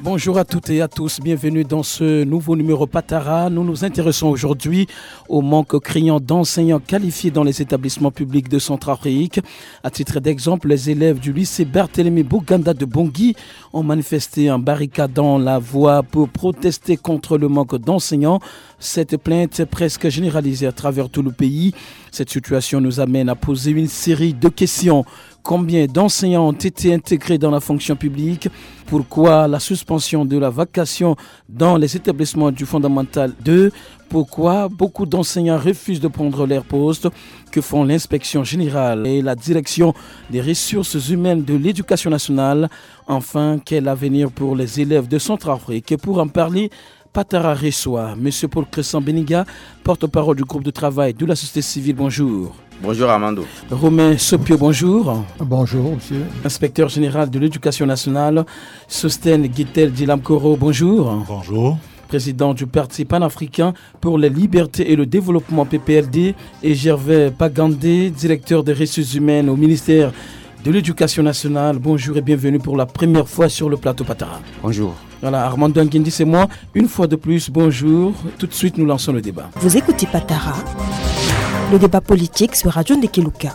Bonjour à toutes et à tous, bienvenue dans ce nouveau numéro Patara. Nous nous intéressons aujourd'hui au manque criant d'enseignants qualifiés dans les établissements publics de Centrafrique. À titre d'exemple, les élèves du lycée Barthélemy Buganda de Bangui ont manifesté en barricadant la voie pour protester contre le manque d'enseignants. Cette plainte est presque généralisée à travers tout le pays. Cette situation nous amène à poser une série de questions. Combien d'enseignants ont été intégrés dans la fonction publique? Pourquoi la suspension de la vacation dans les établissements du fondamental 2? Pourquoi beaucoup d'enseignants refusent de prendre leur poste? Que font l'inspection générale et la direction des ressources humaines de l'éducation nationale? Enfin, quel avenir pour les élèves de Centrafrique? Et pour en parler, Patara reçoit M. Paul Crescent Beniga, porte-parole du groupe de travail de la société civile. Bonjour. Bonjour Armando. Romain Sopio, bonjour. Bonjour monsieur. Inspecteur général de l'éducation nationale, Sosten Guitel Dilamkoro, bonjour. Bonjour. Président du Parti panafricain pour les libertés et le développement PPLD, et Gervais Pagandé, directeur des ressources humaines au ministère de l'éducation nationale. Bonjour et bienvenue pour la première fois sur le plateau Patara. Bonjour. Voilà, Armando Nguindi, c'est moi. Une fois de plus, bonjour. Tout de suite, nous lançons le débat. Vous écoutez Patara, le débat politique sur Radio Ndekeluka.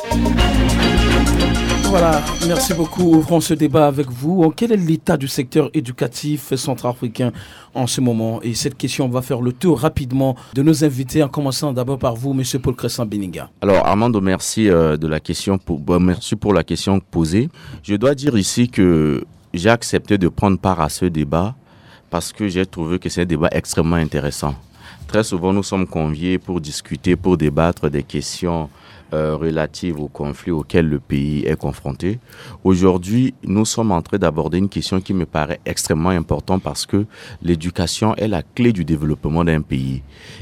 Voilà, merci beaucoup. Ouvrons ce débat avec vous. Quel est l'état du secteur éducatif centrafricain en ce moment? Et cette question, on va faire le tour rapidement de nos invités, en commençant d'abord par vous, M. Paul Crescent Beniga. Alors Armando, merci de la question. Merci pour la question posée. Je dois dire ici que j'ai accepté de prendre part à ce débat parce que j'ai trouvé que c'est un débat extrêmement intéressant. Très souvent, nous sommes conviés pour discuter, pour débattre des questions relatives aux conflits auxquels le pays est confronté. Aujourd'hui, nous sommes en train d'aborder une question qui me paraît extrêmement importante parce que l'éducation est la clé du développement d'un pays.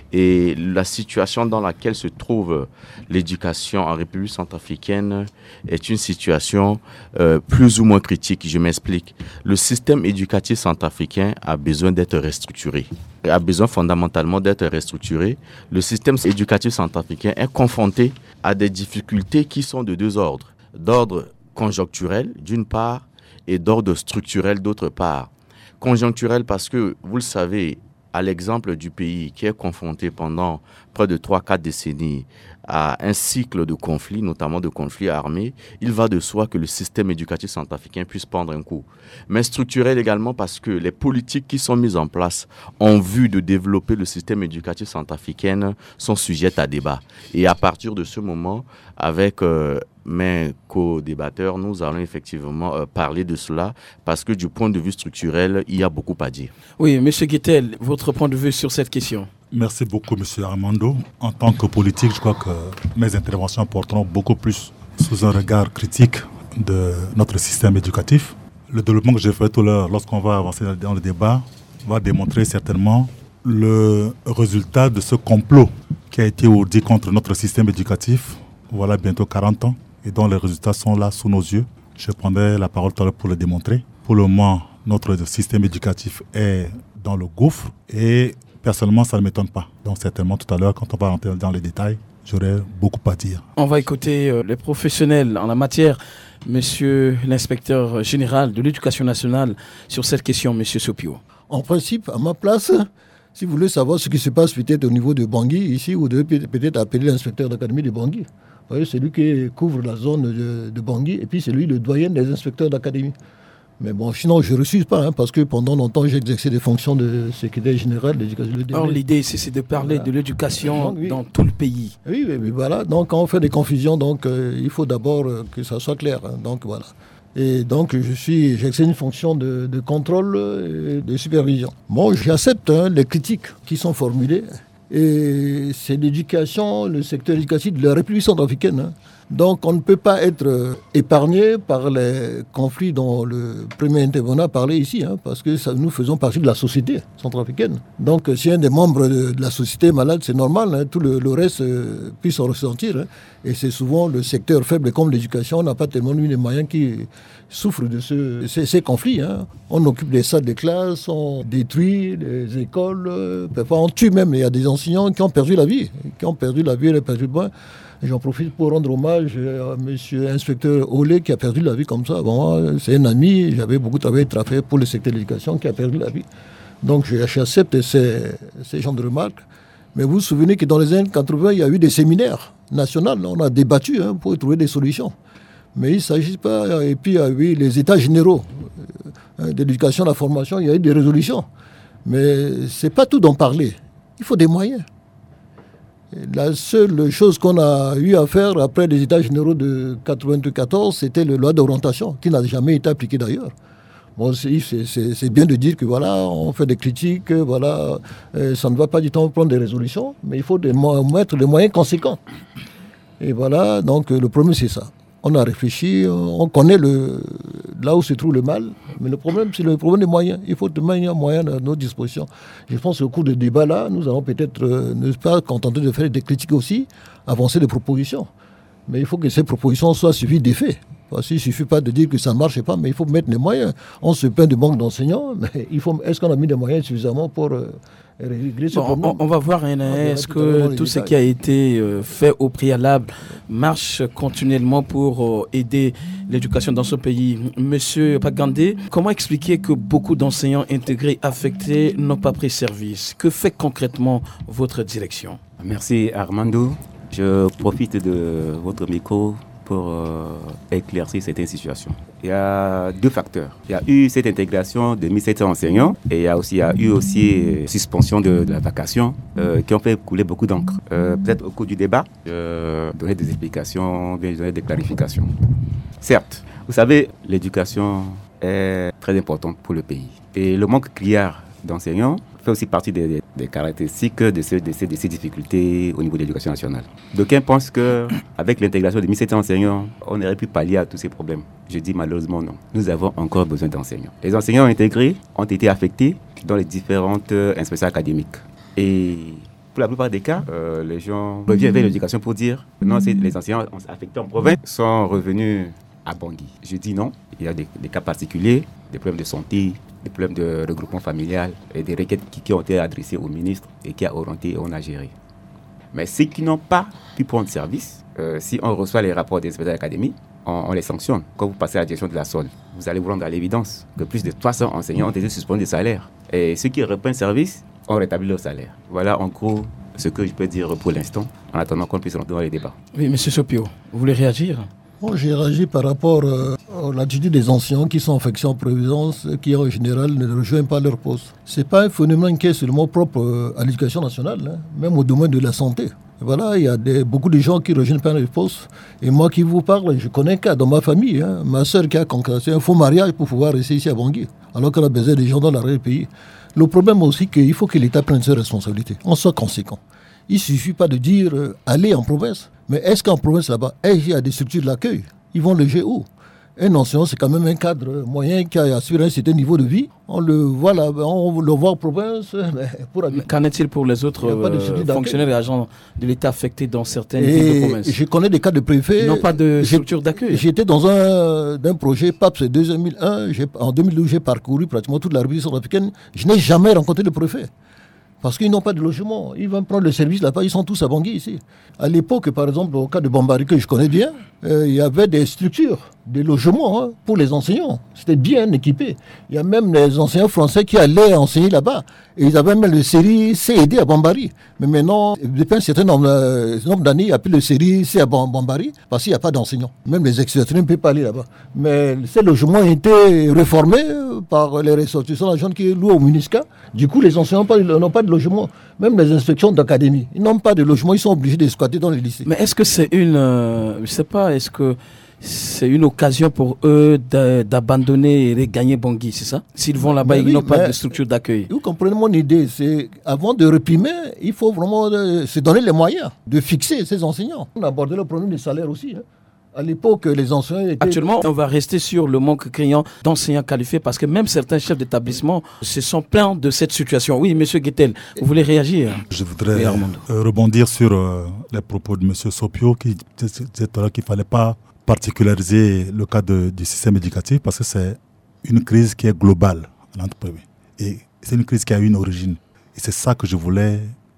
Et la situation dans laquelle se trouve l'éducation en République centrafricaine est une situation plus ou moins critique. Je m'explique. Le système éducatif centrafricain a besoin d'être restructuré. A besoin fondamentalement d'être restructuré. Le système éducatif centrafricain est confronté à des difficultés qui sont de deux ordres. D'ordre conjoncturel, d'une part, et d'ordre structurel, d'autre part. Conjoncturel parce que, vous le savez, à l'exemple du pays qui est confronté pendant près de 3-4 décennies à un cycle de conflits, notamment de conflits armés, il va de soi que le système éducatif centrafricain puisse prendre un coup. Mais structurel également parce que les politiques qui sont mises en place en vue de développer le système éducatif centrafricain sont sujettes à débat. Et à partir de ce moment, avec mes co-débatteurs, nous allons effectivement parler de cela parce que du point de vue structurel, il y a beaucoup à dire. Oui, M. Guitel, votre point de vue sur cette question? Merci beaucoup M. Armando. En tant que politique, je crois que mes interventions porteront beaucoup plus sous un regard critique de notre système éducatif. Le développement que j'ai fait tout à l'heure, lorsqu'on va avancer dans le débat, va démontrer certainement le résultat de ce complot qui a été ourdi contre notre système éducatif, voilà bientôt 40 ans, et dont les résultats sont là sous nos yeux. Je prendrai la parole tout à l'heure pour le démontrer. Pour le moment, notre système éducatif est dans le gouffre et personnellement, ça ne m'étonne pas. Donc certainement tout à l'heure, quand on va rentrer dans les détails, j'aurai beaucoup à dire. On va écouter les professionnels en la matière. Monsieur l'inspecteur général de l'éducation nationale, sur cette question, Monsieur Sopio. En principe, à ma place, si vous voulez savoir ce qui se passe peut-être au niveau de Bangui, ici, vous devez peut-être appeler l'inspecteur d'académie de Bangui. Vous voyez, c'est lui qui couvre la zone de Bangui, et puis c'est lui le doyen des inspecteurs d'académie. Mais bon, sinon, je ne refuse pas, parce que pendant longtemps, j'ai exercé des fonctions de secrétaire général de l'éducation. Alors, l'idée, c'est de parler de l'éducation dans tout le pays. Oui, voilà. Donc, quand on fait des confusions, donc, il faut d'abord que ça soit clair. Donc, voilà. Et donc, j'exerce une fonction de contrôle et de supervision. Bon, j'accepte les critiques qui sont formulées. Et c'est l'éducation, le secteur éducatif de la République centrafricaine. Donc on ne peut pas être épargné par les conflits dont le premier intervenant a parlé ici, parce que nous faisons partie de la société centrafricaine. Donc si un des membres de la société est malade, c'est normal, tout le reste puisse en ressentir. Et c'est souvent le secteur faible comme l'éducation, on n'a pas tellement eu les moyens qui souffrent de ces conflits. On occupe les salles de classe, on détruit les écoles, parfois on tue même. Il y a des enseignants qui ont perdu la vie, et perdu le bain. J'en profite pour rendre hommage à M. Inspecteur Olé qui a perdu la vie comme ça. Bon, c'est un ami, j'avais beaucoup travaillé pour le secteur de l'éducation qui a perdu la vie. Donc j'accepte ces gens de remarques. Mais vous vous souvenez que dans les années 80, il y a eu des séminaires nationaux. On a débattu pour trouver des solutions. Mais il ne s'agit pas. Et puis il y a eu les états généraux de l'éducation, de la formation, il y a eu des résolutions. Mais ce n'est pas tout d'en parler. Il faut des moyens. La seule chose qu'on a eu à faire après les états généraux de 1994, c'était la loi d'orientation, qui n'a jamais été appliquée d'ailleurs. Bon, c'est bien de dire que voilà, on fait des critiques, voilà, ça ne va pas du temps prendre des résolutions, mais il faut mettre des moyens conséquents. Et voilà, donc le problème c'est ça. On a réfléchi, on connaît là où se trouve le mal, mais le problème, c'est le problème des moyens. Il faut de manière moyenne à notre disposition. Je pense qu'au cours de débat là, nous allons peut-être ne pas contenter de faire des critiques aussi, avancer des propositions. Mais il faut que ces propositions soient suivies d'effets. Parce qu'il ne suffit pas de dire que ça ne marche pas, mais il faut mettre les moyens. On se plaint du manque d'enseignants, mais est-ce qu'on a mis des moyens suffisamment pour régler ce problème? On va voir, est-ce que tout ce qui a été fait au préalable marche continuellement pour aider l'éducation dans ce pays? Monsieur Pagandé, comment expliquer que beaucoup d'enseignants intégrés affectés n'ont pas pris service? Que fait concrètement votre direction? Merci Armando. Je profite de votre micro pour éclaircir cette situation. Il y a deux facteurs. Il y a eu cette intégration de 1700 enseignants et il y a eu aussi suspension de la vacation qui ont fait couler beaucoup d'encre. Peut-être au cours du débat, je donnerai des explications, je donnerai des clarifications. Certes, vous savez, l'éducation est très importante pour le pays. Et le manque criard d'enseignants fait aussi partie des caractéristiques de ces difficultés au niveau de l'éducation nationale. D'aucuns pensent qu'avec l'intégration de 1700 enseignants, on aurait pu pallier à tous ces problèmes. Je dis malheureusement non. Nous avons encore besoin d'enseignants. Les enseignants intégrés ont été affectés dans les différentes inspections académiques. Et pour la plupart des cas, les gens reviennent vers l'éducation pour dire que non, les enseignants affectés en province sont revenus à Bangui. Je dis non. Il y a des cas particuliers, des problèmes de santé, des problèmes de regroupement familial et des requêtes qui ont été adressées au ministre et qui a orienté et on a géré. Mais ceux qui n'ont pas pu prendre service, si on reçoit les rapports des inspecteurs d'académie, on les sanctionne. Quand vous passez à la direction de la SOL, vous allez vous rendre à l'évidence que plus de 300 enseignants ont été suspendus de salaire. Et ceux qui reprennent service ont rétabli leur salaire. Voilà en gros ce que je peux dire pour l'instant, en attendant qu'on puisse rentrer dans les débats. Oui, M. Sopio, vous voulez réagir? Bon, j'ai réagi par rapport à l'attitude des enseignants qui sont en fonction en prévoyance, qui en général ne rejoignent pas leur poste. Ce n'est pas un phénomène qui est seulement propre à l'éducation nationale, même au domaine de la santé. Voilà, il y a beaucoup de gens qui ne rejoignent pas leur poste. Et moi qui vous parle, je connais un cas dans ma famille. Ma soeur qui a concrétisé un faux mariage pour pouvoir rester ici à Bangui, alors qu'elle a besoin des gens dans l'arrière du pays. Le problème aussi, qu'il faut que l'État prenne ses responsabilités, on soit conséquent. Il ne suffit pas de dire aller en province. Mais est-ce qu'en province là-bas, il y a des structures d'accueil? Ils vont loger où? Un enseignant, c'est quand même un cadre moyen qui a assuré un certain niveau de vie. On le voit là, on le voit en province. Mais qu'en est-il pour les autres fonctionnaires et agents de l'État affectés dans certaines villes de province? Je connais des cas de préfets. Ils n'ont pas de structure d'accueil. J'étais dans un projet PAPS 2001. En 2012, j'ai parcouru pratiquement toute la République centrafricaine. Je n'ai jamais rencontré le préfet. Parce qu'ils n'ont pas de logement. Ils vont prendre le service là-bas, ils sont tous à Bangui ici. À l'époque, par exemple, au cas de Bambari, que je connais bien, il y avait des structures, des logements pour les enseignants. C'était bien équipé. Il y a même les enseignants français qui allaient enseigner là-bas. Et ils avaient même le série C et D à Bambari. Mais maintenant, depuis un certain nombre d'années, il n'y a plus le série C à Bambari parce qu'il n'y a pas d'enseignants. Même les expatriés ne peuvent pas aller là-bas. Mais ces logements ont été réformés par les ressortissants d'agents qui louent au MINUSCA. Du coup, les enseignants n'ont pas de logement. Même les inspections d'académie, ils n'ont pas de logement, ils sont obligés de squatter dans les lycées. Mais est-ce que c'est je sais pas, est-ce que c'est une occasion pour eux d'abandonner et de gagner Bangui, c'est ça? S'ils vont là-bas, ils n'ont pas de structure d'accueil. Vous comprenez mon idée, c'est avant de réprimer, il faut vraiment se donner les moyens de fixer ces enseignants. On a abordé le problème des salaires aussi. À l'époque, les enseignants étaient... Actuellement, on va rester sur le manque criant d'enseignants qualifiés parce que même certains chefs d'établissement se sont plaints de cette situation. Oui, M. Guettel, vous voulez réagir? Je voudrais rebondir sur les propos de M. Sopio qui disait qu'il ne fallait pas particulariser le cas du système éducatif parce que c'est une crise qui est globale à l'entreprise. Et c'est une crise qui a une origine. Et c'est ça que je voulais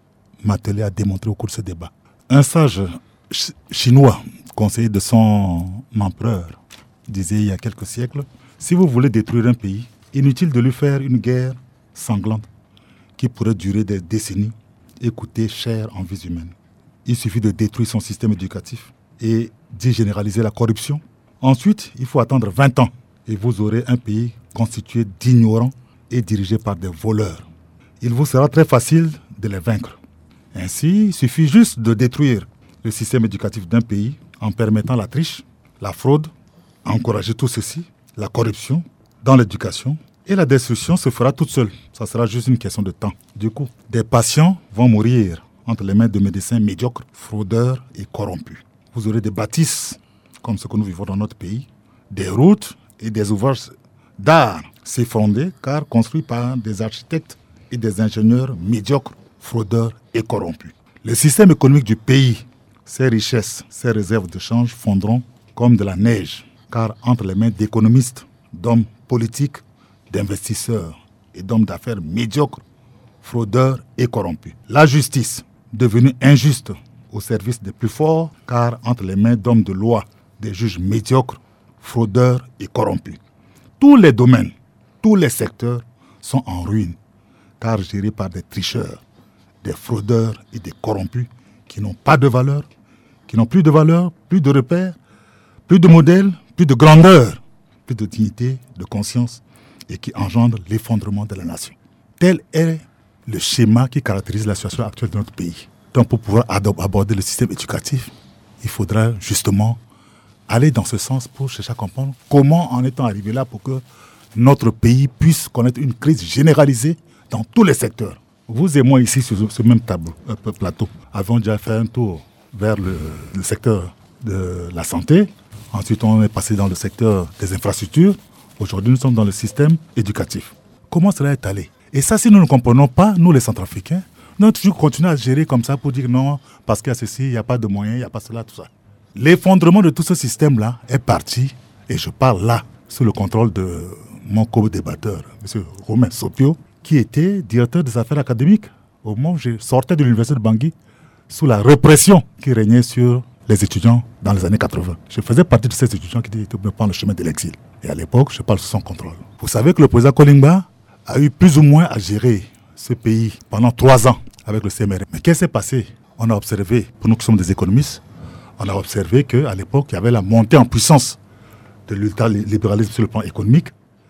m'atteler à démontrer au cours de ce débat. Un sage chinois, conseiller de son empereur, disait il y a quelques siècles, si vous voulez détruire un pays, inutile de lui faire une guerre sanglante qui pourrait durer des décennies et coûter cher en vies humaines. Il suffit de détruire son système éducatif et d'y généraliser la corruption. Ensuite, il faut attendre 20 ans et vous aurez un pays constitué d'ignorants et dirigé par des voleurs. Il vous sera très facile de les vaincre. Ainsi, il suffit juste de détruire le système éducatif d'un pays en permettant la triche, la fraude, encourager tout ceci, la corruption dans l'éducation, et la destruction se fera toute seule. Ça sera juste une question de temps. Du coup, des patients vont mourir entre les mains de médecins médiocres, fraudeurs et corrompus. Vous aurez des bâtisses, comme ce que nous vivons dans notre pays, des routes et des ouvrages d'art s'effondrer car construits par des architectes et des ingénieurs médiocres, fraudeurs et corrompus. Le système économique du pays, ses richesses, ses réserves de change fondront comme de la neige, car entre les mains d'économistes, d'hommes politiques, d'investisseurs et d'hommes d'affaires médiocres, fraudeurs et corrompus. La justice, devenue injuste au service des plus forts, car entre les mains d'hommes de loi, des juges médiocres, fraudeurs et corrompus. Tous les domaines, tous les secteurs sont en ruine, car gérés par des tricheurs, des fraudeurs et des corrompus qui n'ont pas de valeur, qui n'ont plus de valeur, plus de repères, plus de modèles, plus de grandeur, plus de dignité, de conscience, et qui engendrent l'effondrement de la nation. Tel est le schéma qui caractérise la situation actuelle de notre pays. Donc pour pouvoir aborder le système éducatif, il faudra justement aller dans ce sens pour chercher à comprendre comment en étant arrivé là pour que notre pays puisse connaître une crise généralisée dans tous les secteurs. Vous et moi ici sur ce même plateau avons déjà fait un tour vers le secteur de la santé. Ensuite, on est passé dans le secteur des infrastructures. Aujourd'hui, nous sommes dans le système éducatif. Comment cela est allé? Et ça, si nous ne comprenons pas, nous les Centrafricains, nous allons toujours continuer à gérer comme ça pour dire non, parce qu'il y a ceci, il n'y a pas de moyens, il n'y a pas cela, tout ça. L'effondrement de tout ce système-là est parti, et je parle là, sous le contrôle de mon co-débatteur, M. Romain Sopio, qui était directeur des affaires académiques au moment où je sortais de l'université de Bangui, sous la répression qui régnait sur les étudiants dans les années 80. Je faisais partie de ces étudiants qui étaient prendre le chemin de l'exil. Et à l'époque, je parle sous son contrôle. Vous savez que le président Kolingba a eu plus ou moins à gérer ce pays pendant 3 ans avec le CMR. Mais qu'est-ce qui s'est passé? On a observé, pour nous qui sommes des économistes, on a observé qu'à l'époque, il y avait la montée en puissance de l'ultralibéralisme sur le plan économique.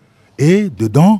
Et dedans,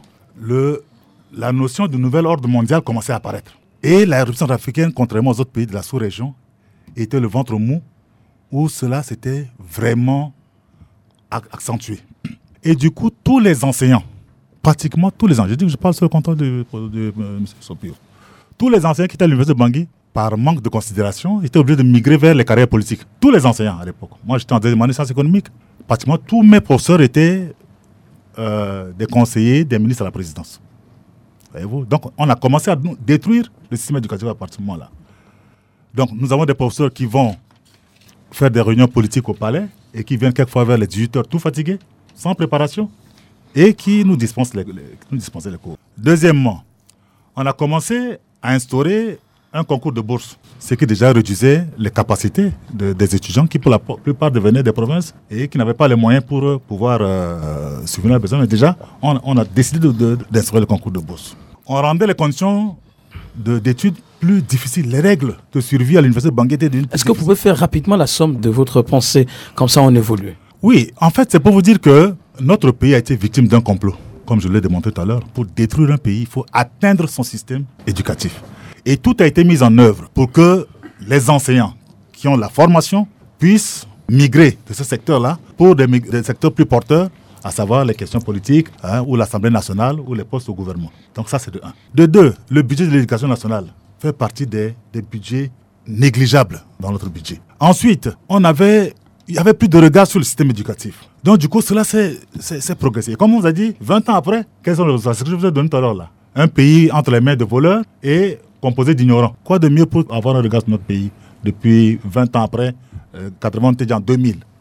la notion de nouvel ordre mondial commençait à apparaître. Et la éruption africaine, contrairement aux autres pays de la sous-région, était le ventre mou où cela s'était vraiment accentué. Et du coup, tous les enseignants, pratiquement tous les enseignants, je parle sur le contrôle de M. Sopio, tous les enseignants qui étaient à l'université de Bangui, par manque de considération, étaient obligés de migrer vers les carrières politiques. Tous les enseignants à l'époque. Moi, j'étais en deuxième année de sciences économiques. Pratiquement tous mes professeurs étaient des conseillers des ministres à la présidence. Voyez-vous? Donc, on a commencé à détruire le système éducatif à partir de ce moment-là. Donc, nous avons des professeurs qui vont faire des réunions politiques au palais et qui viennent quelquefois vers les 18h tout fatigués, sans préparation, et qui nous dispensent les cours. Deuxièmement, on a commencé à instaurer un concours de bourse, ce qui déjà réduisait les capacités des étudiants qui, pour la plupart, venaient des provinces et qui n'avaient pas les moyens pour pouvoir subvenir à leurs besoins. Mais déjà, on a décidé d'instaurer le concours de bourse. On rendait les conditions d'études plus difficiles. Les règles de survie à l'université de Bangui étaient d'une... Est-ce que vous pouvez faire rapidement la somme de votre pensée? Comme ça, on évolue. Oui, en fait, c'est pour vous dire que notre pays a été victime d'un complot. Comme je l'ai démontré tout à l'heure, pour détruire un pays, il faut atteindre son système éducatif. Et tout a été mis en œuvre pour que les enseignants qui ont la formation puissent migrer de ce secteur-là pour des secteurs plus porteurs, à savoir les questions politiques, ou l'Assemblée nationale, ou les postes au gouvernement. Donc ça, c'est de 1. De 2, le budget de l'éducation nationale fait partie des budgets négligeables dans notre budget. Ensuite, il n'y avait plus de regard sur le système éducatif. Donc du coup, cela s'est progressé. Comme on vous a dit, 20 ans après, quels sont les résultats? Ce que je vous ai donné tout à l'heure là. Un pays entre les mains de voleurs et composé d'ignorants. Quoi de mieux pour avoir un regard sur notre pays depuis 20 ans après, 80, on était déjà en 2000.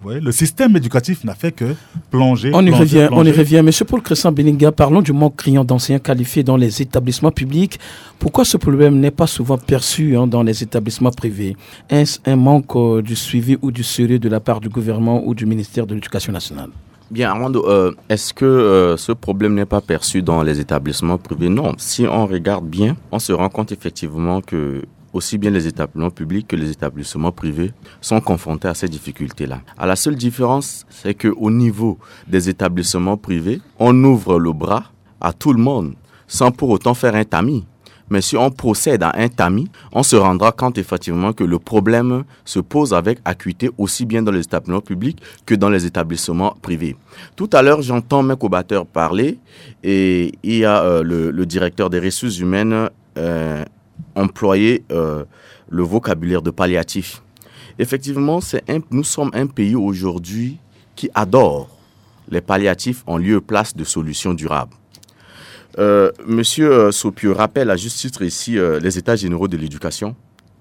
Oui, le système éducatif n'a fait que plonger. On y revient. Monsieur Paul Crescent Belinga, parlons du manque criant d'enseignants qualifiés dans les établissements publics. Pourquoi ce problème n'est pas souvent perçu dans les établissements privés? Est-ce un manque du suivi ou du sérieux de la part du gouvernement ou du ministère de l'Éducation nationale? Bien, Armando, est-ce que ce problème n'est pas perçu dans les établissements privés? Non. Si on regarde bien, on se rend compte effectivement que aussi bien les établissements publics que les établissements privés sont confrontés à ces difficultés-là. La seule différence, c'est qu'au niveau des établissements privés, on ouvre le bras à tout le monde sans pour autant faire un tamis. Mais si on procède à un tamis, on se rendra compte effectivement que le problème se pose avec acuité aussi bien dans les établissements publics que dans les établissements privés. Tout à l'heure, j'entends mes co-batteurs parler et il y a le directeur des ressources humaines employer le vocabulaire de palliatif. Effectivement, nous sommes un pays aujourd'hui qui adore les palliatifs en lieu et place de solutions durables. Monsieur Sopio rappelle à juste titre ici les états généraux de l'éducation.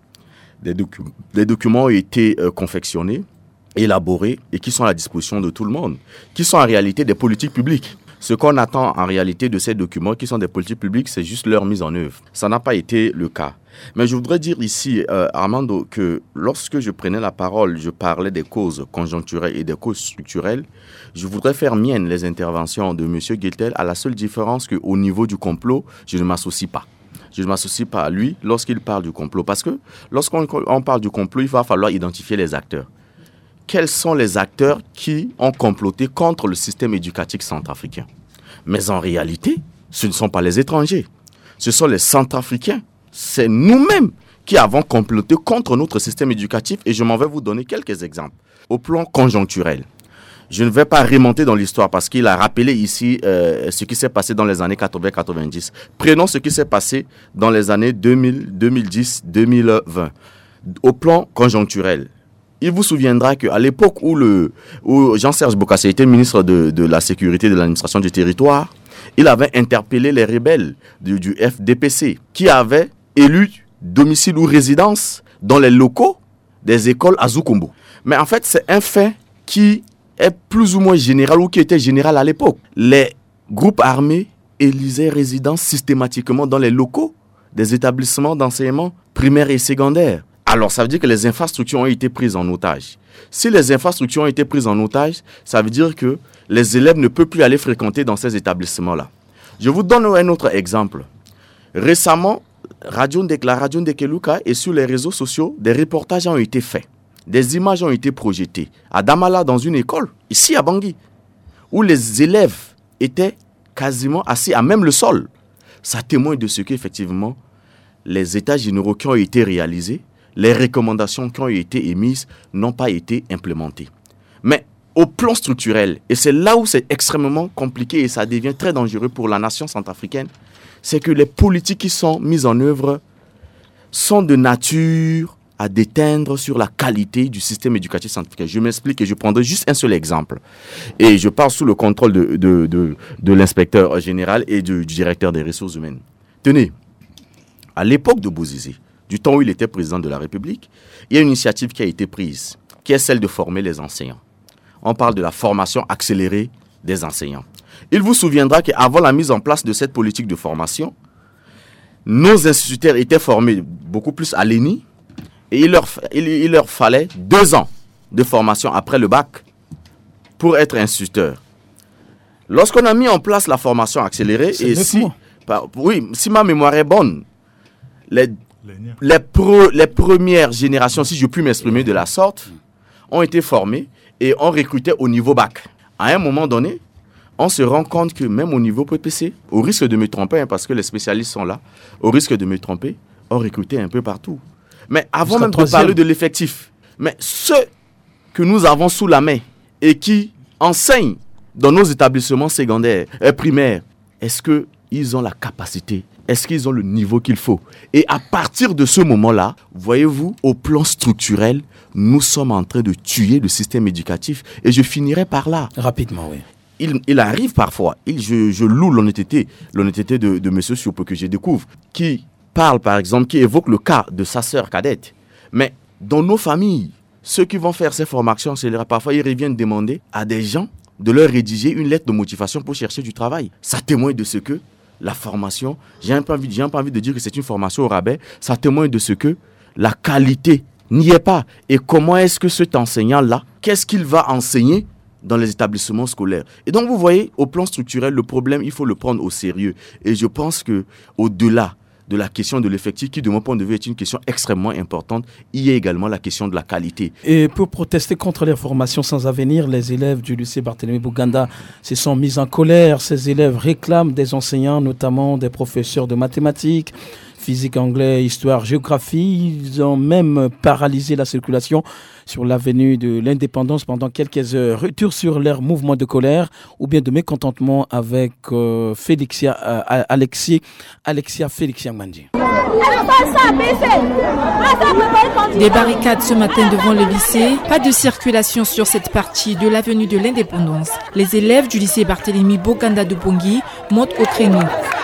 Des documents ont été confectionnés, élaborés et qui sont à la disposition de tout le monde, qui sont en réalité des politiques publiques. Ce qu'on attend en réalité de ces documents qui sont des politiques publiques, c'est juste leur mise en œuvre. Ça n'a pas été le cas. Mais je voudrais dire ici, Armando, que lorsque je prenais la parole, je parlais des causes conjoncturelles et des causes structurelles. Je voudrais faire mienne les interventions de M. Gueltel, à la seule différence qu'au niveau du complot, je ne m'associe pas. Je ne m'associe pas à lui lorsqu'il parle du complot. Parce que lorsqu'on parle du complot, il va falloir identifier les acteurs. Quels sont les acteurs qui ont comploté contre le système éducatif centrafricain? Mais en réalité, ce ne sont pas les étrangers. Ce sont les Centrafricains. C'est nous-mêmes qui avons comploté contre notre système éducatif et je m'en vais vous donner quelques exemples. Au plan conjoncturel, je ne vais pas remonter dans l'histoire parce qu'il a rappelé ici ce qui s'est passé dans les années 80-90. Prenons ce qui s'est passé dans les années 2000, 2010, 2020. Au plan conjoncturel, il vous souviendra qu'à l'époque où Jean-Serge Bokassa était ministre de la Sécurité et de l'administration du territoire, il avait interpellé les rebelles du FDPC qui avaient élu domicile ou résidence dans les locaux des écoles à Zoukombo. Mais en fait, c'est un fait qui est plus ou moins général ou qui était général à l'époque. Les groupes armés élisaient résidence systématiquement dans les locaux des établissements d'enseignement primaire et secondaire. Alors, ça veut dire que les infrastructures ont été prises en otage. Si les infrastructures ont été prises en otage, ça veut dire que les élèves ne peuvent plus aller fréquenter dans ces établissements-là. Je vous donne un autre exemple. Récemment, la radio de Keluka et sur les réseaux sociaux, des reportages ont été faits. Des images ont été projetées. À Damala, dans une école, ici à Bangui, où les élèves étaient quasiment assis à même le sol. Ça témoigne de ce qu'effectivement, les états généraux qui ont été réalisés, les recommandations qui ont été émises n'ont pas été implémentées. Mais au plan structurel, et c'est là où c'est extrêmement compliqué et ça devient très dangereux pour la nation centrafricaine, c'est que les politiques qui sont mises en œuvre sont de nature à déteindre sur la qualité du système éducatif centrafricain. Je m'explique et je prendrai juste un seul exemple. Et je parle sous le contrôle de l'inspecteur général et du directeur des ressources humaines. Tenez, à l'époque de Bozizé, du temps où il était président de la République, il y a une initiative qui a été prise, qui est celle de former les enseignants. On parle de la formation accélérée des enseignants. Il vous souviendra qu'avant la mise en place de cette politique de formation, nos instituteurs étaient formés beaucoup plus à l'ENI et il leur fallait 2 ans de formation après le bac pour être instituteur. Lorsqu'on a mis en place la formation accélérée, et si ma mémoire est bonne, les premières générations, si je puis m'exprimer de la sorte, ont été formées et ont recruté au niveau bac. À un moment donné, on se rend compte que même au niveau PPC, au risque de me tromper, parce que les spécialistes sont là, au risque de me tromper, on recrutait un peu partout. Mais avant même de parler de l'effectif, mais ceux que nous avons sous la main et qui enseignent dans nos établissements secondaires, primaires, est-ce qu'ils ont la capacité? Est-ce qu'ils ont le niveau qu'il faut? Et à partir de ce moment-là, voyez-vous, au plan structurel, nous sommes en train de tuer le système éducatif. Et je finirai par là. Rapidement, oui. Il arrive parfois, je loue l'honnêteté de M. Siopo que je découvre, qui parle par exemple, qui évoque le cas de sa sœur cadette. Mais dans nos familles, ceux qui vont faire ces formations accélérées, parfois ils reviennent demander à des gens de leur rédiger une lettre de motivation pour chercher du travail. Ça témoigne de ce que la formation, j'ai un peu envie de dire que c'est une formation au rabais, ça témoigne de ce que la qualité n'y est pas. Et comment est-ce que cet enseignant-là, qu'est-ce qu'il va enseigner dans les établissements scolaires? Et donc, vous voyez, au plan structurel, le problème, il faut le prendre au sérieux. Et je pense que au-delà de la question de l'effectif, qui de mon point de vue est une question extrêmement importante, il y a également la question de la qualité. Et pour protester contre les formations sans avenir, les élèves du lycée Barthélemy Buganda se sont mis en colère. Ces élèves réclament des enseignants, notamment des professeurs de mathématiques, physique, anglais, histoire, géographie. Ils ont même paralysé la circulation sur l'avenue de l'Indépendance pendant quelques heures. Retour sur leur mouvement de colère ou bien de mécontentement avec Alexia Félixia Mandi. Des barricades ce matin devant le lycée. Pas de circulation sur cette partie de l'avenue de l'Indépendance. Les élèves du lycée Barthélemy Buganda de Bongui montent au créneau.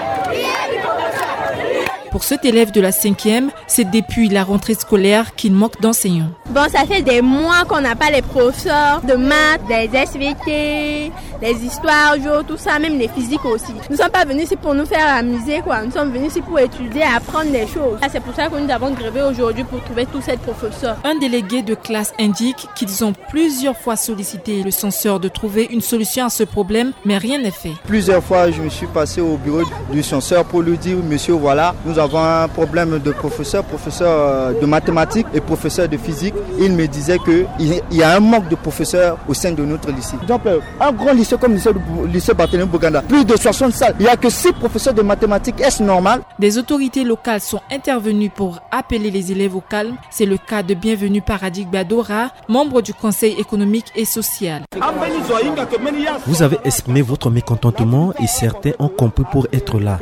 Pour cet élève de la 5e, c'est depuis la rentrée scolaire qu'il manque d'enseignants. Bon, ça fait des mois qu'on n'a pas les professeurs de maths, des SVT, les histoires, tout ça, même les physiques aussi. Nous ne sommes pas venus ici pour nous faire amuser, quoi. Nous sommes venus ici pour étudier, apprendre des choses. C'est pour ça que nous avons grévé aujourd'hui pour trouver tous ces professeurs. Un délégué de classe indique qu'ils ont plusieurs fois sollicité le censeur de trouver une solution à ce problème, mais rien n'est fait. Plusieurs fois, je me suis passé au bureau du censeur pour lui dire, monsieur, voilà, nous avons un problème de professeur de mathématiques et professeur de physique. Il me disait qu'il y a un manque de professeurs au sein de notre lycée. Par exemple, un grand lycée comme le lycée Barthélemy Buganda, plus de 60 salles, il n'y a que 6 professeurs de mathématiques. Est-ce normal? Des autorités locales sont intervenues pour appeler les élèves au calme. C'est le cas de Bienvenue Paradig Badora, membre du Conseil économique et social. Vous avez exprimé votre mécontentement et certains ont compris pour être là.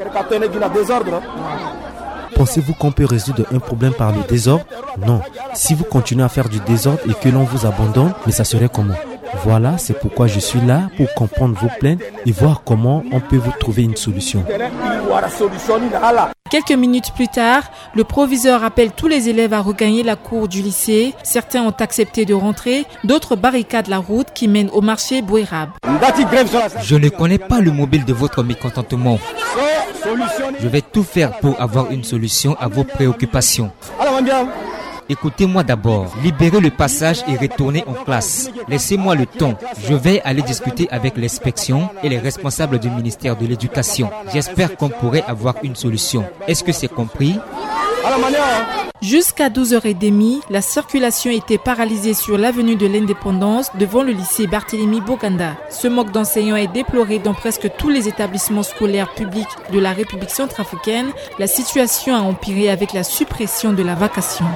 Pensez-vous qu'on peut résoudre un problème par le désordre? Non. Si vous continuez à faire du désordre et que l'on vous abandonne, mais ça serait comment? Voilà, c'est pourquoi je suis là pour comprendre vos plaintes et voir comment on peut vous trouver une solution. Quelques minutes plus tard, le proviseur appelle tous les élèves à regagner la cour du lycée. Certains ont accepté de rentrer, d'autres barricadent la route qui mène au marché Bouérab. Je ne connais pas le mobile de votre mécontentement. Je vais tout faire pour avoir une solution à vos préoccupations. Écoutez-moi d'abord, libérez le passage et retournez en classe. Laissez-moi le temps. Je vais aller discuter avec l'inspection et les responsables du ministère de l'Éducation. J'espère qu'on pourrait avoir une solution. Est-ce que c'est compris? Jusqu'à 12h30, la circulation était paralysée sur l'avenue de l'Indépendance devant le lycée Barthélemy Buganda. Ce manque d'enseignants est déploré dans presque tous les établissements scolaires publics de la République centrafricaine. La situation a empiré avec la suppression de la vacation.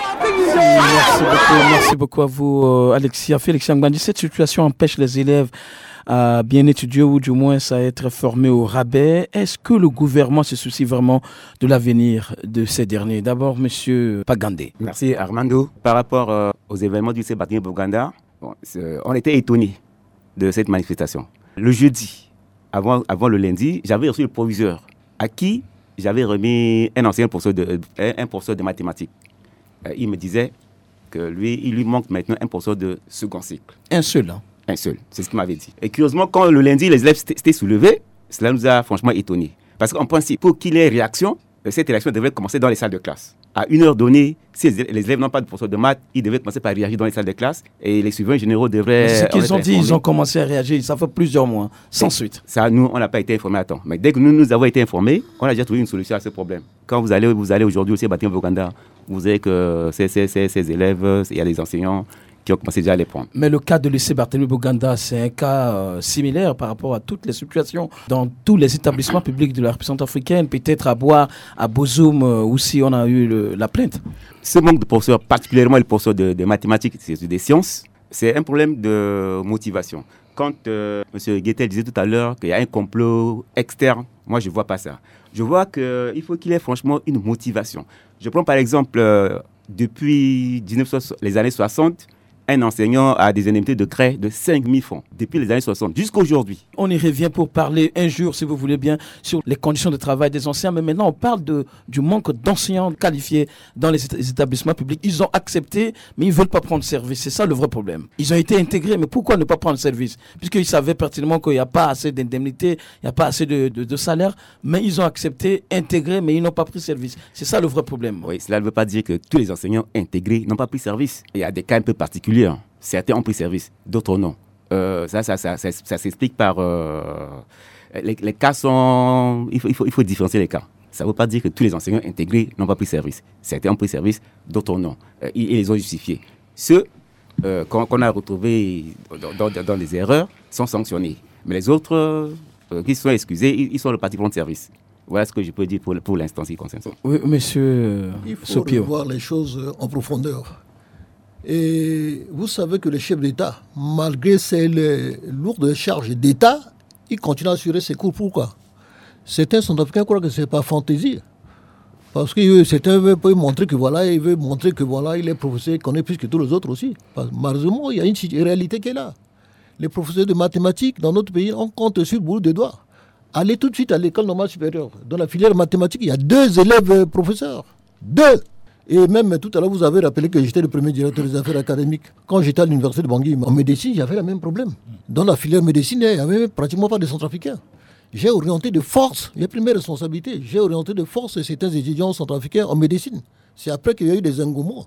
Merci beaucoup à vous, Alexia Félixia Mandi. Cette situation empêche les élèves à bien étudier ou du moins à être formés au rabais. Est-ce que le gouvernement se soucie vraiment de l'avenir de ces derniers? D'abord, monsieur Pagandé. Merci Armando. Par rapport aux événements du lycée Barthélemy Buganda, on était étonnés de cette manifestation. Le jeudi, avant le lundi, j'avais reçu le proviseur à qui j'avais remis un ancien professeur de mathématiques. Il me disait qu'il lui manque maintenant un professeur de second cycle. Un seul, hein? Un seul, c'est ce qu'il m'avait dit. Et curieusement, quand le lundi, les élèves s'étaient soulevés, cela nous a franchement étonnés. Parce qu'on pensait, pour qu'il y ait réaction, cette réaction devrait commencer dans les salles de classe. À une heure donnée, si les élèves n'ont pas de professeur de maths, ils devaient commencer par réagir dans les salles de classe et les surveillants généraux devraient... Mais ce qu'ils ont dit, ils ont commencé à réagir, ça fait plusieurs mois, sans suite. Ça, nous, on n'a pas été informés à temps. Mais dès que nous avons été informés, on a déjà trouvé une solution à ce problème. Quand vous allez aujourd'hui aussi à Barthélemy Buganda, vous verrez que ces élèves, il y a des enseignants qui ont commencé déjà à les prendre. Mais le cas de lycée Barthélemy Buganda, c'est un cas similaire par rapport à toutes les situations dans tous les établissements publics de la République centrafricaine, peut-être à Bois, à Bozoum, aussi on a eu la plainte. Ce manque de professeurs, particulièrement les professeurs de mathématiques et des sciences, c'est un problème de motivation. Quand M. Guettel disait tout à l'heure qu'il y a un complot externe, moi je ne vois pas ça. Je vois qu'il faut qu'il y ait franchement une motivation. Je prends par exemple, depuis les années 60, un enseignant a des indemnités de CREI de 5 000 francs depuis les années 60 jusqu'à aujourd'hui. On y revient pour parler un jour, si vous voulez bien, sur les conditions de travail des enseignants. Mais maintenant, on parle du manque d'enseignants qualifiés dans les établissements publics. Ils ont accepté, mais ils ne veulent pas prendre service. C'est ça le vrai problème. Ils ont été intégrés, mais pourquoi ne pas prendre service? Puisqu'ils savaient pertinemment qu'il n'y a pas assez d'indemnités, il n'y a pas assez de salaire, mais ils ont accepté, intégré, mais ils n'ont pas pris service. C'est ça le vrai problème. Oui, cela ne veut pas dire que tous les enseignants intégrés n'ont pas pris service. Il y a des cas un peu particuliers. Certains ont pris service, d'autres non. Ça s'explique par... les cas sont... Il faut différencier les cas. Ça ne veut pas dire que tous les enseignants intégrés n'ont pas pris service. Certains ont pris service, d'autres non. Ils les ont justifiés. Ceux qu'on a retrouvés dans les erreurs sont sanctionnés. Mais les autres qui sont excusés, ils sont repartis prendre service. Voilà ce que je peux dire pour l'instant qui concerne ça. Oui, monsieur Il faut Sopio. voir les choses en profondeur. Et vous savez que le chef d'État, malgré ses lourdes charges d'État, il continue à assurer ses cours. Pourquoi? Certains Centrafricains croient que ce n'est pas fantaisie. Parce que certains veulent montrer que voilà, il est professeur, il connaît plus que tous les autres aussi. Malheureusement, il y a une réalité qui est là. Les professeurs de mathématiques dans notre pays, on compte sur le bout des doigts. Allez tout de suite à l'école normale supérieure. Dans la filière mathématique, il y a 2 élèves professeurs. 2. Et même tout à l'heure, vous avez rappelé que j'étais le premier directeur des affaires académiques. Quand j'étais à l'université de Bangui, en médecine, j'avais le même problème. Dans la filière médecine, il n'y avait pratiquement pas de Centrafricains. J'ai orienté de force, j'ai pris mes responsabilités, j'ai orienté de force certains étudiants centrafricains en médecine. C'est après qu'il y a eu des engouements.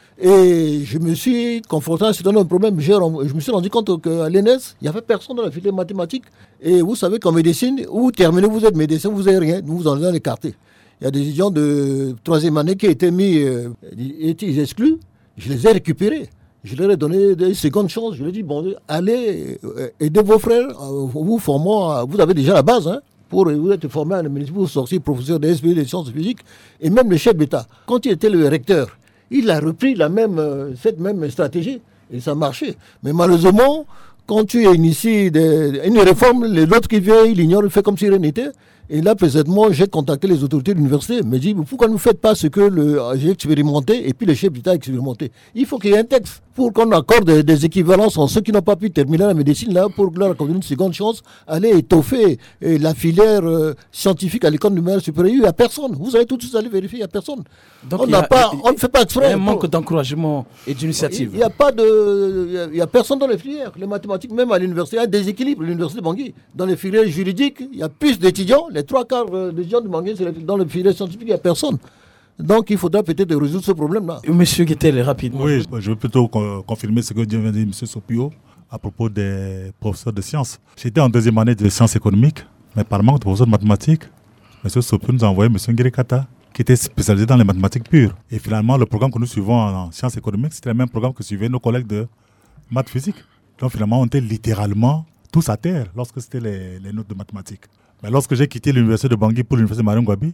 Et je me suis confronté à un certain nombre de problèmes. Je me suis rendu compte qu'à l'ENS, il n'y avait personne dans la filière mathématique. Et vous savez qu'en médecine, vous terminez, vous êtes médecin, vous n'avez rien, vous en avez écarté. Il y a des étudiants de 3e année qui étaient exclus. Je les ai récupérés. Je leur ai donné des secondes chances. Je leur ai dit, bon, allez, aidez vos frères. Vous avez déjà la base, hein, pour vous êtes formé à la médecine, vous sortir professeur de SPE, des sciences physiques. Et même le chef d'État, quand il était le recteur, il a repris cette même stratégie. Et ça marchait. Mais malheureusement, quand tu inities une réforme, les autres qui viennent, ils l'ignorent, ils font comme si rien n'était. Et là, présentement, j'ai contacté les autorités de l'université. Ils me disent, pourquoi ne vous faites pas ce que j'ai expérimenté et puis le chef d'État a expérimenté? Il faut qu'il y ait un texte pour qu'on accorde des équivalences en ceux qui n'ont pas pu terminer la médecine, là, pour leur accorder une seconde chance, aller étoffer la filière scientifique à l'école numérique supérieure. Il n'y a personne. Vous allez tout de suite aller vérifier, il n'y a personne. Donc, on ne fait pas exprès. Il y a un manque d'encouragement et d'initiative. Il n'y a personne dans les filières. Les mathématiques, même à l'université, il y a un déséquilibre. L'université de Bangui, dans les filières juridiques, il y a plus d'étudiants. Les 3/4 des étudiants de Bangui, c'est dans les filières scientifiques, il n'y a personne. Donc, il faudra peut-être résoudre ce problème-là. Monsieur Guettel, rapidement. Oui, je veux plutôt confirmer ce que vient de dire M. Sopio à propos des professeurs de sciences. J'étais en 2e année de sciences économiques, mais par manque de professeurs de mathématiques, M. Sopio nous a envoyé M. Ngirikata, qui était spécialisé dans les mathématiques pures. Et finalement, le programme que nous suivons en sciences économiques, c'était le même programme que suivaient nos collègues de maths physique. Donc finalement, on était littéralement tous à terre lorsque c'était les notes de mathématiques. Mais lorsque j'ai quitté l'université de Bangui pour l'université de Marangouabi,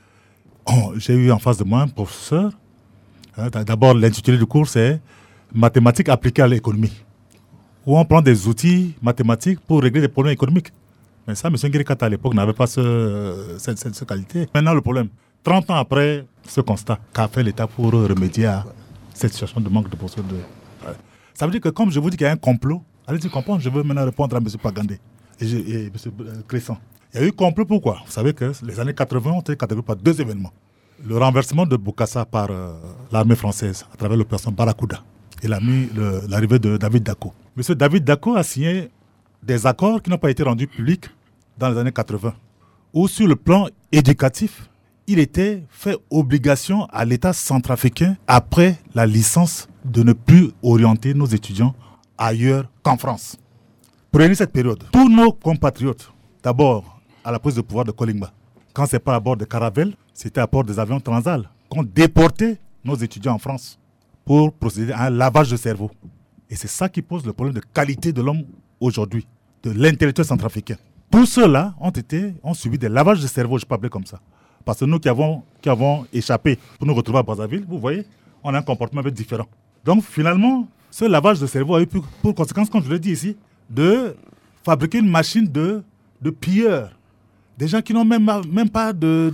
j'ai eu en face de moi un professeur. D'abord, l'intitulé du cours, c'est mathématiques appliquées à l'économie, où on prend des outils mathématiques pour régler des problèmes économiques. Mais ça, M. Ngirikata, à l'époque, n'avait pas cette qualité. Maintenant, le problème, 30 ans après ce constat, qu'a fait l'État pour remédier à cette situation de manque de professeurs Ça veut dire que, comme je vous dis qu'il y a un complot, allez-y comprendre, je veux maintenant répondre à M. Pagandé et M. Cresson. Il y a eu complot pourquoi? Vous savez que les années 80 ont été catégorisées par 2 événements. Le renversement de Bokassa par l'armée française à travers l'opération Barracuda et l'arrivée de David Dacko. M. David Dacko a signé des accords qui n'ont pas été rendus publics dans les années 80, où sur le plan éducatif, il était fait obligation à l'État centrafricain, après la licence, de ne plus orienter nos étudiants ailleurs qu'en France. Prenez cette période. Tous nos compatriotes, d'abord à la prise de pouvoir de Kolingba, quand ce n'est pas à bord de caravelles, c'était à bord des avions Transal, qu'on déportait nos étudiants en France pour procéder à un lavage de cerveau. Et c'est ça qui pose le problème de qualité de l'homme aujourd'hui, de l'intellectuel centrafricain. Tous ceux-là ont subi des lavages de cerveau, je peux appeler comme ça. Parce que nous qui avons échappé pour nous retrouver à Brazzaville, vous voyez, on a un comportement un peu différent. Donc finalement, ce lavage de cerveau a eu pour conséquence, comme je l'ai dit ici, de fabriquer une machine de pilleurs. Des gens qui n'ont même pas de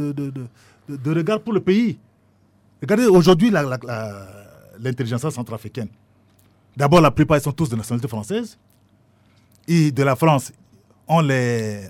regard pour le pays. Regardez aujourd'hui l'intelligence centrafricaine. D'abord, la plupart, ils sont tous de nationalité française. Et de la France, on les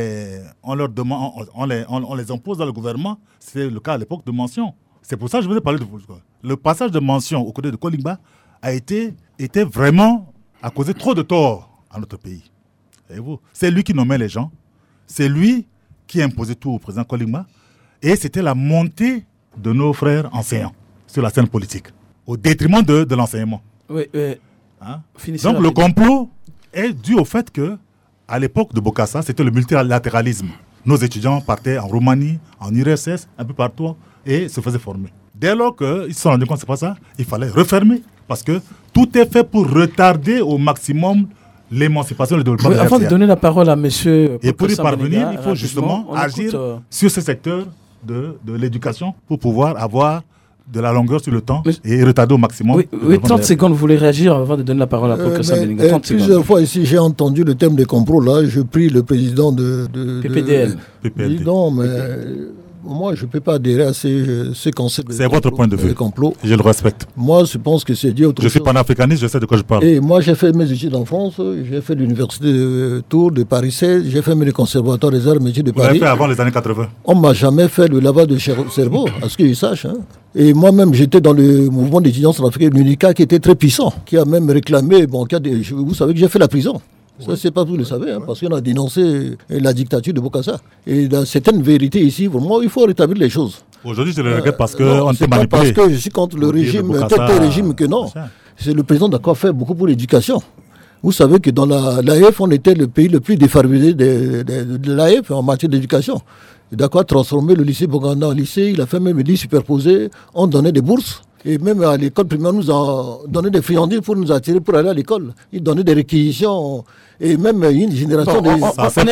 impose dans le gouvernement. C'était le cas à l'époque de mention. C'est pour ça que je vous ai parlé de le passage de mention au côté de Kolimba était vraiment à causer trop de tort à notre pays. Voyez-vous, c'est lui qui nommait les gens. C'est lui qui imposait tout au président Kolimba. Et c'était la montée de nos frères enseignants sur la scène politique, au détriment de l'enseignement. Oui, hein? Donc le complot est dû au fait que, à l'époque de Bokassa, c'était le multilatéralisme. Nos étudiants partaient en Roumanie, en URSS, un peu partout, et se faisaient former. Dès lors qu'ils se sont rendus compte que ce n'est pas ça, il fallait refermer, parce que tout est fait pour retarder au maximum l'émancipation et le développement de la Avant de donner la parole à monsieur... Et pour y parvenir, il faut justement agir sur ce secteur de l'éducation pour pouvoir avoir de la longueur sur le temps et retarder au maximum. Oui, 30 secondes, vous voulez réagir avant de donner la parole à Professeur Beninga. Plusieurs fois ici, j'ai entendu le thème des complots. Là, je prie le président de PPDL. Non, mais moi, je ne peux pas adhérer à ces concepts. C'est votre point de vue. Je le respecte. Moi, je pense que c'est dit autre chose. Je suis panafricaniste, je sais de quoi je parle. Et moi, j'ai fait mes études en France. J'ai fait l'université de Tours, de Paris 16. J'ai fait mes conservatoires des arts et métiers de Paris. Vous l'avez fait avant les années 80. On ne m'a jamais fait le lavage de cerveau, à ce qu'ils sachent. Hein. Et moi-même, j'étais dans le mouvement d'étudiants centrafricains, l'UNICA, qui était très puissant, qui a même réclamé, vous savez que j'ai fait la prison. Ça, c'est pas vous le savez, hein, parce qu'on a dénoncé la dictature de Bokassa. Et dans certaines vérités ici, vraiment, il faut rétablir les choses. Aujourd'hui, je le regrette parce qu'on s'est manipulé. Parce que je suis contre le régime, tel régime que non. C'est le président d'accord faire beaucoup pour l'éducation. Vous savez que dans l'AF, on était le pays le plus défavorisé de l'AF en matière d'éducation. D'accord, transformer le lycée Boganda en lycée, il a fait même des lits superposés, on donnait des bourses. Et même à l'école primaire, nous a donné des friandises pour nous attirer pour aller à l'école. Ils donnaient des réquisitions. Et même une génération on est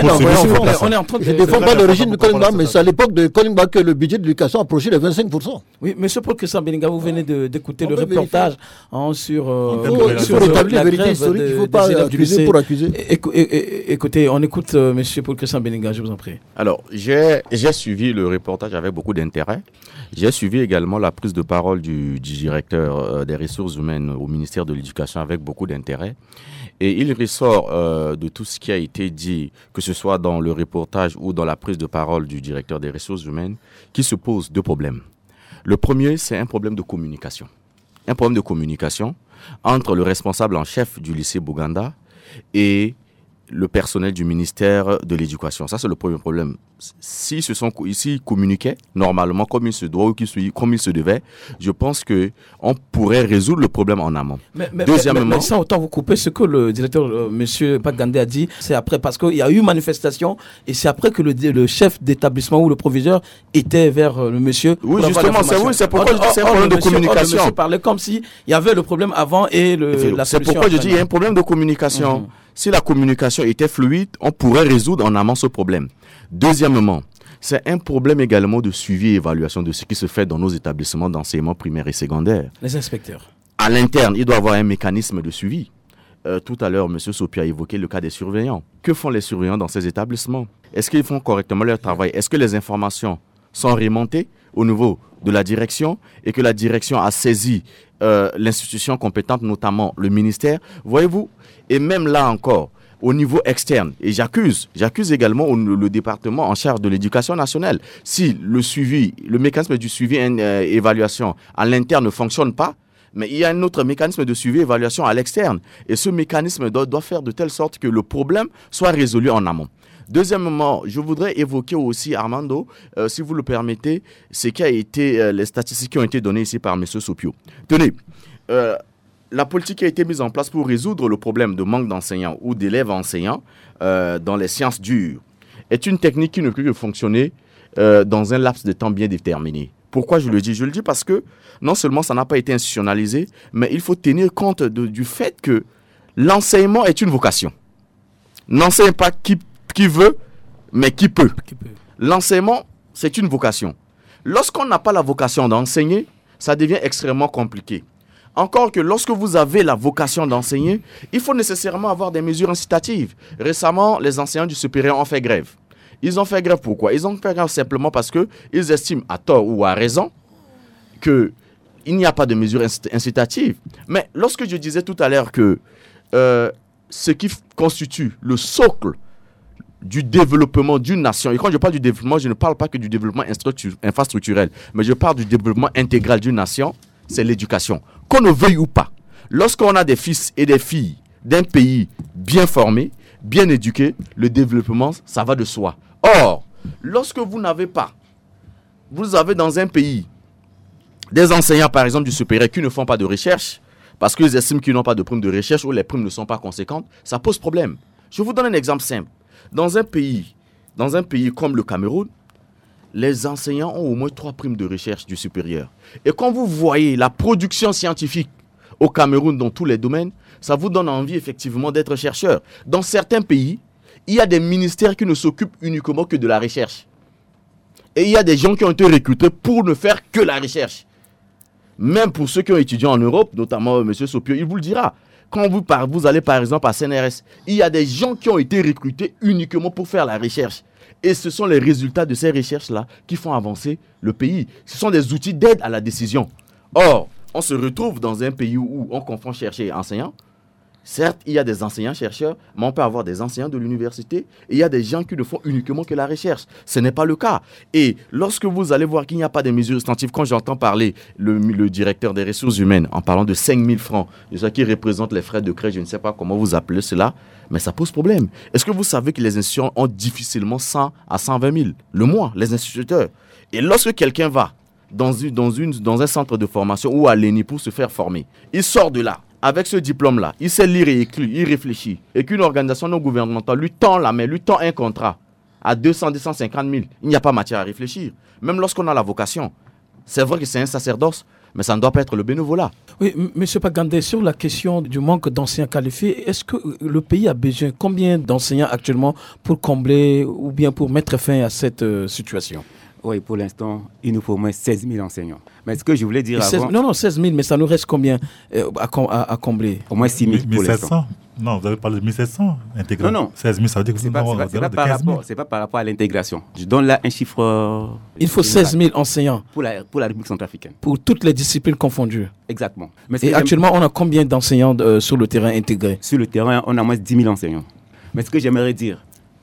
en train de... Je ne défends pas le régime de Kolimba, mais c'est à l'époque de Kolimba que le budget de l'éducation approchait les 25%. Oui, monsieur Professeur Beninga, vous venez d'écouter le reportage sur rétablir la vérité historique, il ne faut pas accuser pour accuser. Écoutez, on écoute monsieur Professeur Beninga, je vous en prie. Alors, j'ai suivi le reportage avec beaucoup d'intérêt. J'ai suivi également la prise de parole du directeur des ressources humaines au ministère de l'Éducation avec beaucoup d'intérêt. Et il ressort de tout ce qui a été dit, que ce soit dans le reportage ou dans la prise de parole du directeur des ressources humaines, qui se posent deux problèmes. Le premier, c'est un problème de communication. Un problème de communication entre le responsable en chef du lycée Boganda et le personnel du ministère de l'Éducation. Ça, c'est le premier problème. S'ils communiquaient normalement comme il se doit ou comme il se devait, je pense qu'on pourrait résoudre le problème en amont. Deuxièmement, mais sans autant vous couper, ce que le directeur, M. Bagandé, a dit, c'est après, parce qu'il y a eu manifestation, et c'est après que le chef d'établissement ou le proviseur était vers le monsieur. Oui, justement, c'est pourquoi je dis c'est un problème de communication. Le monsieur parlait comme s'il y avait le problème avant et la solution. C'est pourquoi je dis qu'il y a un problème de communication. Si la communication était fluide, on pourrait résoudre en amont ce problème. Deuxièmement, c'est un problème également de suivi et évaluation de ce qui se fait dans nos établissements d'enseignement primaire et secondaire. Les inspecteurs. À l'interne, il doit y avoir un mécanisme de suivi. Tout à l'heure, M. Sopi a évoqué le cas des surveillants. Que font les surveillants dans ces établissements? Est-ce qu'ils font correctement leur travail? Est-ce que les informations sont remontées au niveau de la direction et que la direction a saisi l'institution compétente, notamment le ministère? Voyez-vous? Et même là encore, au niveau externe, et j'accuse également le département en charge de l'éducation nationale. Si le mécanisme du suivi et évaluation à l'interne ne fonctionne pas, mais il y a un autre mécanisme de suivi et évaluation à l'externe. Et ce mécanisme doit faire de telle sorte que le problème soit résolu en amont. Deuxièmement, je voudrais évoquer aussi, Armando, si vous le permettez, ce qui a été les statistiques qui ont été données ici par M. Sopio. Tenez, la politique qui a été mise en place pour résoudre le problème de manque d'enseignants ou d'élèves enseignants dans les sciences dures est une technique qui ne peut que fonctionner dans un laps de temps bien déterminé. Pourquoi je le dis? Je le dis parce que non seulement ça n'a pas été institutionnalisé, mais il faut tenir compte du fait que l'enseignement est une vocation. N'enseigne pas qui veut, mais qui peut. L'enseignement, c'est une vocation. Lorsqu'on n'a pas la vocation d'enseigner, ça devient extrêmement compliqué. Encore que lorsque vous avez la vocation d'enseigner, il faut nécessairement avoir des mesures incitatives. Récemment, les enseignants du supérieur ont fait grève. Ils ont fait grève pourquoi? Ils ont fait grève simplement parce qu'ils estiment, à tort ou à raison, qu'il il n'y a pas de mesures incitatives. Mais lorsque je disais tout à l'heure que ce qui constitue le socle du développement d'une nation, et quand je parle du développement, je ne parle pas que du développement infrastructurel, mais je parle du développement intégral d'une nation, c'est l'éducation. Qu'on ne veuille ou pas, lorsqu'on a des fils et des filles d'un pays bien formés, bien éduqués, le développement, ça va de soi. Or, lorsque vous n'avez pas, vous avez dans un pays des enseignants, par exemple, du supérieur qui ne font pas de recherche, parce qu'ils estiment qu'ils n'ont pas de primes de recherche ou les primes ne sont pas conséquentes, ça pose problème. Je vous donne un exemple simple. Dans un pays comme le Cameroun, les enseignants ont au moins 3 primes de recherche du supérieur. Et quand vous voyez la production scientifique au Cameroun dans tous les domaines, ça vous donne envie effectivement d'être chercheur. Dans certains pays, il y a des ministères qui ne s'occupent uniquement que de la recherche. Et il y a des gens qui ont été recrutés pour ne faire que la recherche. Même pour ceux qui ont étudié en Europe, notamment M. Sopio, il vous le dira. Quand vous allez par exemple à CNRS, il y a des gens qui ont été recrutés uniquement pour faire la recherche. Et ce sont les résultats de ces recherches-là qui font avancer le pays. Ce sont des outils d'aide à la décision. Or, on se retrouve dans un pays où on confond chercheurs et enseignants. Certes, il y a des enseignants-chercheurs, mais on peut avoir des enseignants de l'université et il y a des gens qui ne font uniquement que la recherche. Ce n'est pas le cas. Et lorsque vous allez voir qu'il n'y a pas de mesures incitatives, quand j'entends parler le directeur des ressources humaines en parlant de 5 000 francs, ce qui représente les frais de crèche, je ne sais pas comment vous appelez cela, mais ça pose problème. Est-ce que vous savez que les institutions ont difficilement 100 à 120 000 le mois, les instituteurs? Et lorsque quelqu'un va dans un centre de formation ou à l'ENI pour se faire former, il sort de là. Avec ce diplôme-là, il sait lire et écrire, il réfléchit. Et qu'une organisation non gouvernementale lui tend la main, lui tend un contrat à 200, 250 000. Il n'y a pas matière à réfléchir. Même lorsqu'on a la vocation. C'est vrai que c'est un sacerdoce, mais ça ne doit pas être le bénévolat. Oui, M. Pagandé, sur la question du manque d'enseignants qualifiés, est-ce que le pays a besoin combien d'enseignants actuellement pour combler ou bien pour mettre fin à cette situation? Oui, pour l'instant, il nous faut au moins 16 000 enseignants. Mais ce que je voulais dire avant... Non, 16 000, mais ça nous reste combien à combler? Au moins 6 000 pour l'instant. Non, vous avez parlé de 1700 intégrés. Non. 16 000, ça veut dire que c'est pas par rapport à l'intégration. Je donne là un chiffre... Il faut 16 000 enseignants. Pour la République centrafricaine. Pour toutes les disciplines confondues. Exactement. Et actuellement, on a combien d'enseignants sur le terrain intégrés? Sur le terrain, on a moins de 10 000 enseignants. Mais ce que j'aimerais dire,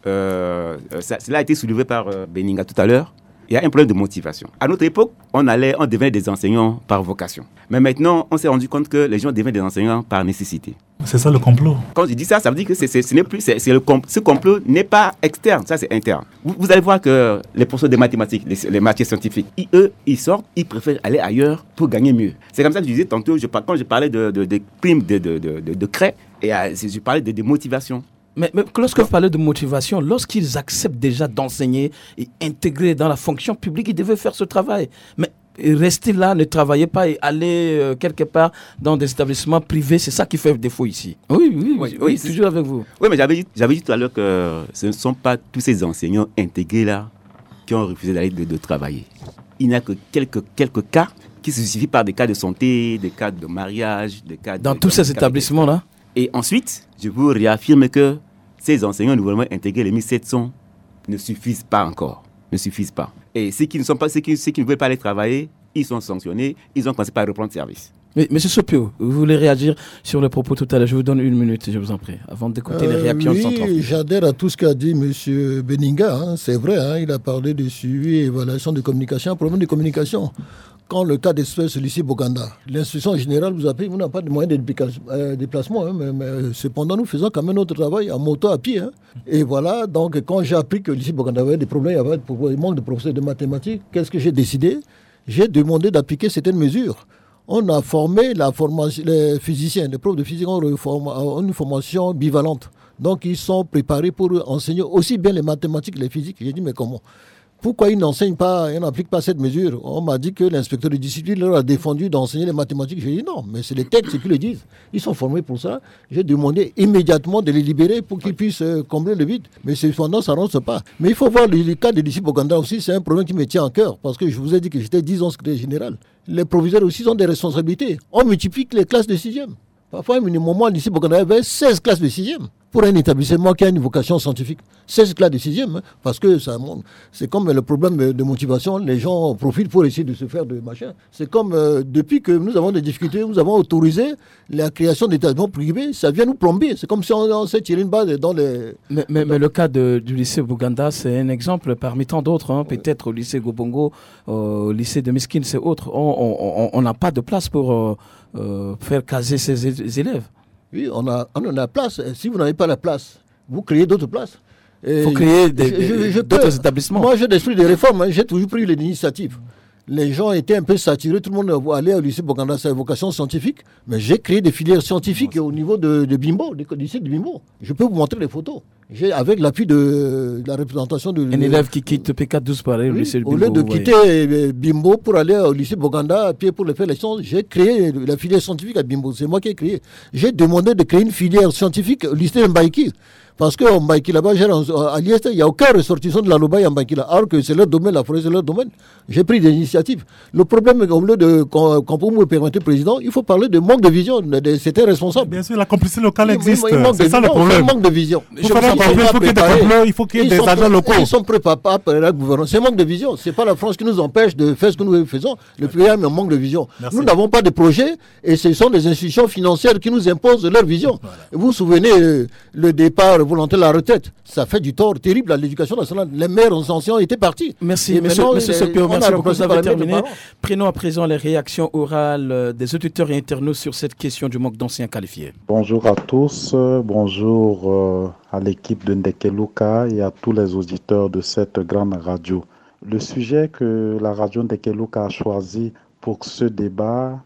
cela a été soulevé par Beninga tout à l'heure. Il y a un problème de motivation. À notre époque, on devenait des enseignants par vocation. Mais maintenant, on s'est rendu compte que les gens deviennent des enseignants par nécessité. C'est ça le complot. Quand je dis ça, ça veut dire que ce n'est plus, ce complot n'est pas externe, ça c'est interne. Vous allez voir que les professeurs de mathématiques, les matières scientifiques, eux, ils sortent, ils préfèrent aller ailleurs pour gagner mieux. C'est comme ça que je disais tantôt, quand je parlais de primes de craie, et je parlais de motivation. Mais lorsque vous parlez de motivation, lorsqu'ils acceptent déjà d'enseigner et intégrer dans la fonction publique, ils devaient faire ce travail. Mais rester là, ne travailler pas et aller quelque part dans des établissements privés, c'est ça qui fait défaut ici. Oui, toujours avec vous. Oui, mais j'avais dit tout à l'heure que ce ne sont pas tous ces enseignants intégrés là qui ont refusé d'aller de travailler. Il n'y a que quelques cas qui se justifient par des cas de santé, des cas de mariage, des cas dans tous ces établissements-là. Et ensuite, je vous réaffirme que ces enseignants nouvellement intégrés, les 1700, ne suffisent pas encore. Ne suffisent pas. Et ceux qui ne veulent pas aller travailler, ils sont sanctionnés, ils ont commencé par reprendre service. Mais M. Sopio, vous voulez réagir sur les propos tout à l'heure? Je vous donne 1 minute, je vous en prie, avant d'écouter les réactions de Centrafrique. Oui, j'adhère à tout ce qu'a dit M. Beninga. C'est vrai, il a parlé de suivi et évaluation de communication, un problème de communication. Quand le cas d'espèce Lucie Boganda, l'instruction générale vous appelle, vous n'avez pas de moyens de déplacement, mais cependant nous faisons quand même notre travail en moto, à pied. Et voilà, donc quand j'ai appris que Lucie Boganda avait des problèmes, il y avait des manques de professeurs de mathématiques, qu'est-ce que j'ai décidé? J'ai demandé d'appliquer certaines mesures. On a formé les physiciens, les profs de physique ont une formation bivalente. Donc ils sont préparés pour enseigner aussi bien les mathématiques que les physiques. J'ai dit mais comment? Pourquoi ils n'enseignent pas, ils n'appliquent pas cette mesure? On m'a dit que l'inspecteur de discipline leur a défendu d'enseigner les mathématiques. J'ai dit non, mais c'est les textes qui le disent. Ils sont formés pour ça. J'ai demandé immédiatement de les libérer pour qu'ils puissent combler le vide. Mais cependant, ça n'avance pas. Mais il faut voir le cas de Lucie Boganda aussi, c'est un problème qui me tient à cœur. Parce que je vous ai dit que j'étais 10 ans secrétaire général. Les proviseurs aussi ont des responsabilités. On multiplie les classes de 6e. Parfois, à un moment, Lucie Boganda avait 16 classes de 6e. pour un établissement qui a une vocation scientifique. C'est ce que la décision, parce que c'est comme le problème de motivation, les gens profitent pour essayer de se faire de machin. C'est comme depuis que nous avons des difficultés, nous avons autorisé la création d'établissements privés, ça vient nous plomber. C'est comme si on s'est tiré une balle dans les... Mais le cas du lycée Buganda, c'est un exemple parmi tant d'autres. Peut-être au lycée Gobongo, au lycée de Miskin, c'est autre. On n'a pas de place pour faire caser ces élèves. Oui, on en a place. Si vous n'avez pas la place, vous créez d'autres places. Il faut créer d'autres établissements. Moi, j'ai l'esprit de réforme. J'ai toujours pris l'initiative. Les gens étaient un peu saturés. Tout le monde allait au lycée Boganda, c'est une vocation scientifique. Mais j'ai créé des filières scientifiques au niveau de Bimbo, du lycée de Bimbo. Je peux vous montrer les photos. Avec l'appui de la représentation de... Un élève qui quitte P412 pour aller au lycée de Bimbo. Au lieu de quitter Bimbo pour aller au lycée Boganda, à pied pour faire les sciences, j'ai créé la filière scientifique à Bimbo. C'est moi qui ai créé. J'ai demandé de créer une filière scientifique au lycée de Mbaïki. Parce qu'en Mbaïki, là-bas, à l'IST, il n'y a aucun ressortissant de la Lobaï en Mbaïki, là. Alors que c'est leur domaine, la forêt, c'est leur domaine. J'ai pris des initiatives. Le problème, au lieu de, quand vous me permettez, Président, il faut parler de manque de vision. C'était responsable. Bien sûr, la complicité locale existe. C'est ça le problème. C'est un manque de vision. Il faut qu'il y ait des agents locaux. Ils sont préparés par la gouvernance. C'est un manque de vision. Ce n'est pas la France qui nous empêche de faire ce que nous faisons. Le problème est un manque de vision. Merci. Nous n'avons pas de projet et ce sont des institutions financières qui nous imposent leur vision. Voilà. Vous vous souvenez, le départ volontaire de la retraite, ça fait du tort terrible à l'éducation nationale. Les maires anciens étaient partis. Merci, monsieur Sopio, merci beaucoup, vous avez terminé. Prenons à présent les réactions orales des auditeurs et internautes sur cette question du manque d'anciens qualifiés. Bonjour à tous, bonjour à l'équipe de Ndekeluka et à tous les auditeurs de cette grande radio. Le sujet que la radio Ndekeluka a choisi pour ce débat,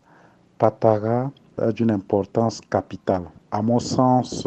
Patara, est d'une importance capitale. À mon sens,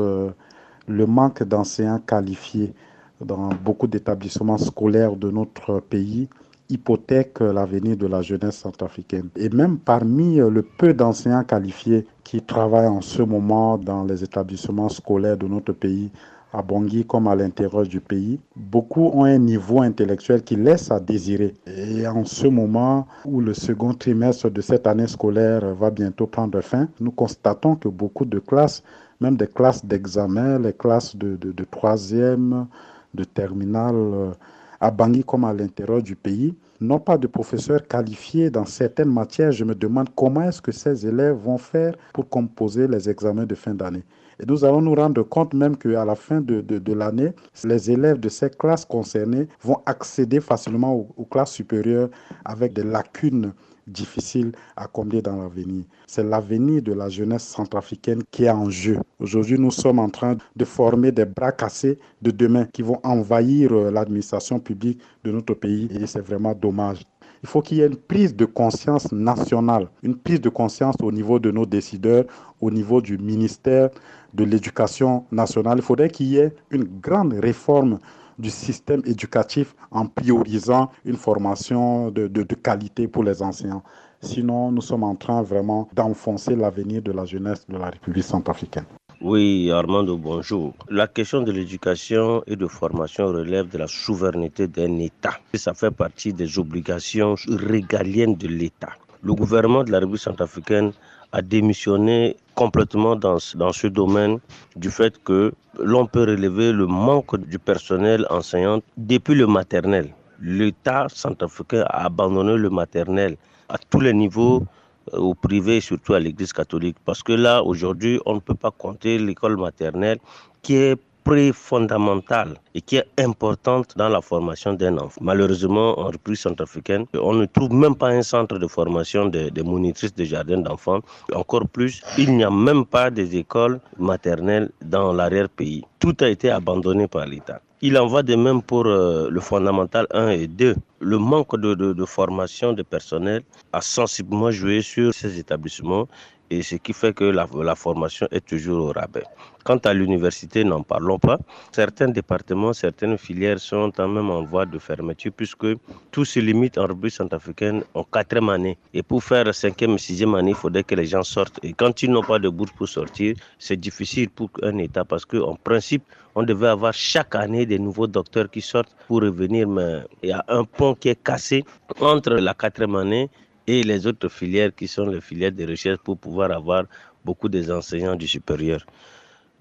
le manque d'enseignants qualifiés dans beaucoup d'établissements scolaires de notre pays hypothèque l'avenir de la jeunesse centrafricaine. Et même parmi le peu d'enseignants qualifiés qui travaillent en ce moment dans les établissements scolaires de notre pays, à Bangui comme à l'intérieur du pays, beaucoup ont un niveau intellectuel qui laisse à désirer. Et en ce moment où le second trimestre de cette année scolaire va bientôt prendre fin, nous constatons que beaucoup de classes, même des classes d'examen, les classes de troisième, de terminale, à Bangui comme à l'intérieur du pays, n'ont pas de professeurs qualifiés dans certaines matières. Je me demande comment est-ce que ces élèves vont faire pour composer les examens de fin d'année. Et nous allons nous rendre compte même qu'à la fin de l'année, les élèves de ces classes concernées vont accéder facilement aux classes supérieures avec des lacunes difficiles à combler dans l'avenir. C'est l'avenir de la jeunesse centrafricaine qui est en jeu. Aujourd'hui, nous sommes en train de former des bras cassés de demain qui vont envahir l'administration publique de notre pays et c'est vraiment dommage. Il faut qu'il y ait une prise de conscience nationale, une prise de conscience au niveau de nos décideurs, au niveau du ministère de l'Éducation nationale. Il faudrait qu'il y ait une grande réforme du système éducatif en priorisant une formation de qualité pour les enseignants. Sinon, nous sommes en train vraiment d'enfoncer l'avenir de la jeunesse de la République centrafricaine. Oui, Armando, bonjour. La question de l'éducation et de formation relève de la souveraineté d'un État. Ça fait partie des obligations régaliennes de l'État. Le gouvernement de la République centrafricaine a démissionné complètement dans ce domaine du fait que l'on peut relever le manque du personnel enseignant depuis le maternel. L'État centrafricain a abandonné le maternel à tous les niveaux, au privé et surtout à l'église catholique. Parce que là, aujourd'hui, on ne peut pas compter l'école maternelle qui est fondamentale et qui est importante dans la formation d'un enfant. Malheureusement, en République centrafricaine, on ne trouve même pas un centre de formation des monitrices de jardins d'enfants. Encore plus, il n'y a même pas des écoles maternelles dans l'arrière-pays. Tout a été abandonné par l'État. Il en va de même pour le fondamental 1 et 2. Le manque de formation de personnel a sensiblement joué sur ces établissements et ce qui fait que la formation est toujours au rabais. Quant à l'université, n'en parlons pas. Certains départements, certaines filières sont quand même en voie de fermeture puisque tout se limite en République centrafricaine en 4e année. Et pour faire 5e et 6e année, il faudrait que les gens sortent. Et quand ils n'ont pas de bourse pour sortir, c'est difficile pour un État parce qu'en principe, on devait avoir chaque année des nouveaux docteurs qui sortent pour revenir. Mais il y a un pont qui est cassé entre la 4e année et les autres filières qui sont les filières de recherche pour pouvoir avoir beaucoup des enseignants du supérieur.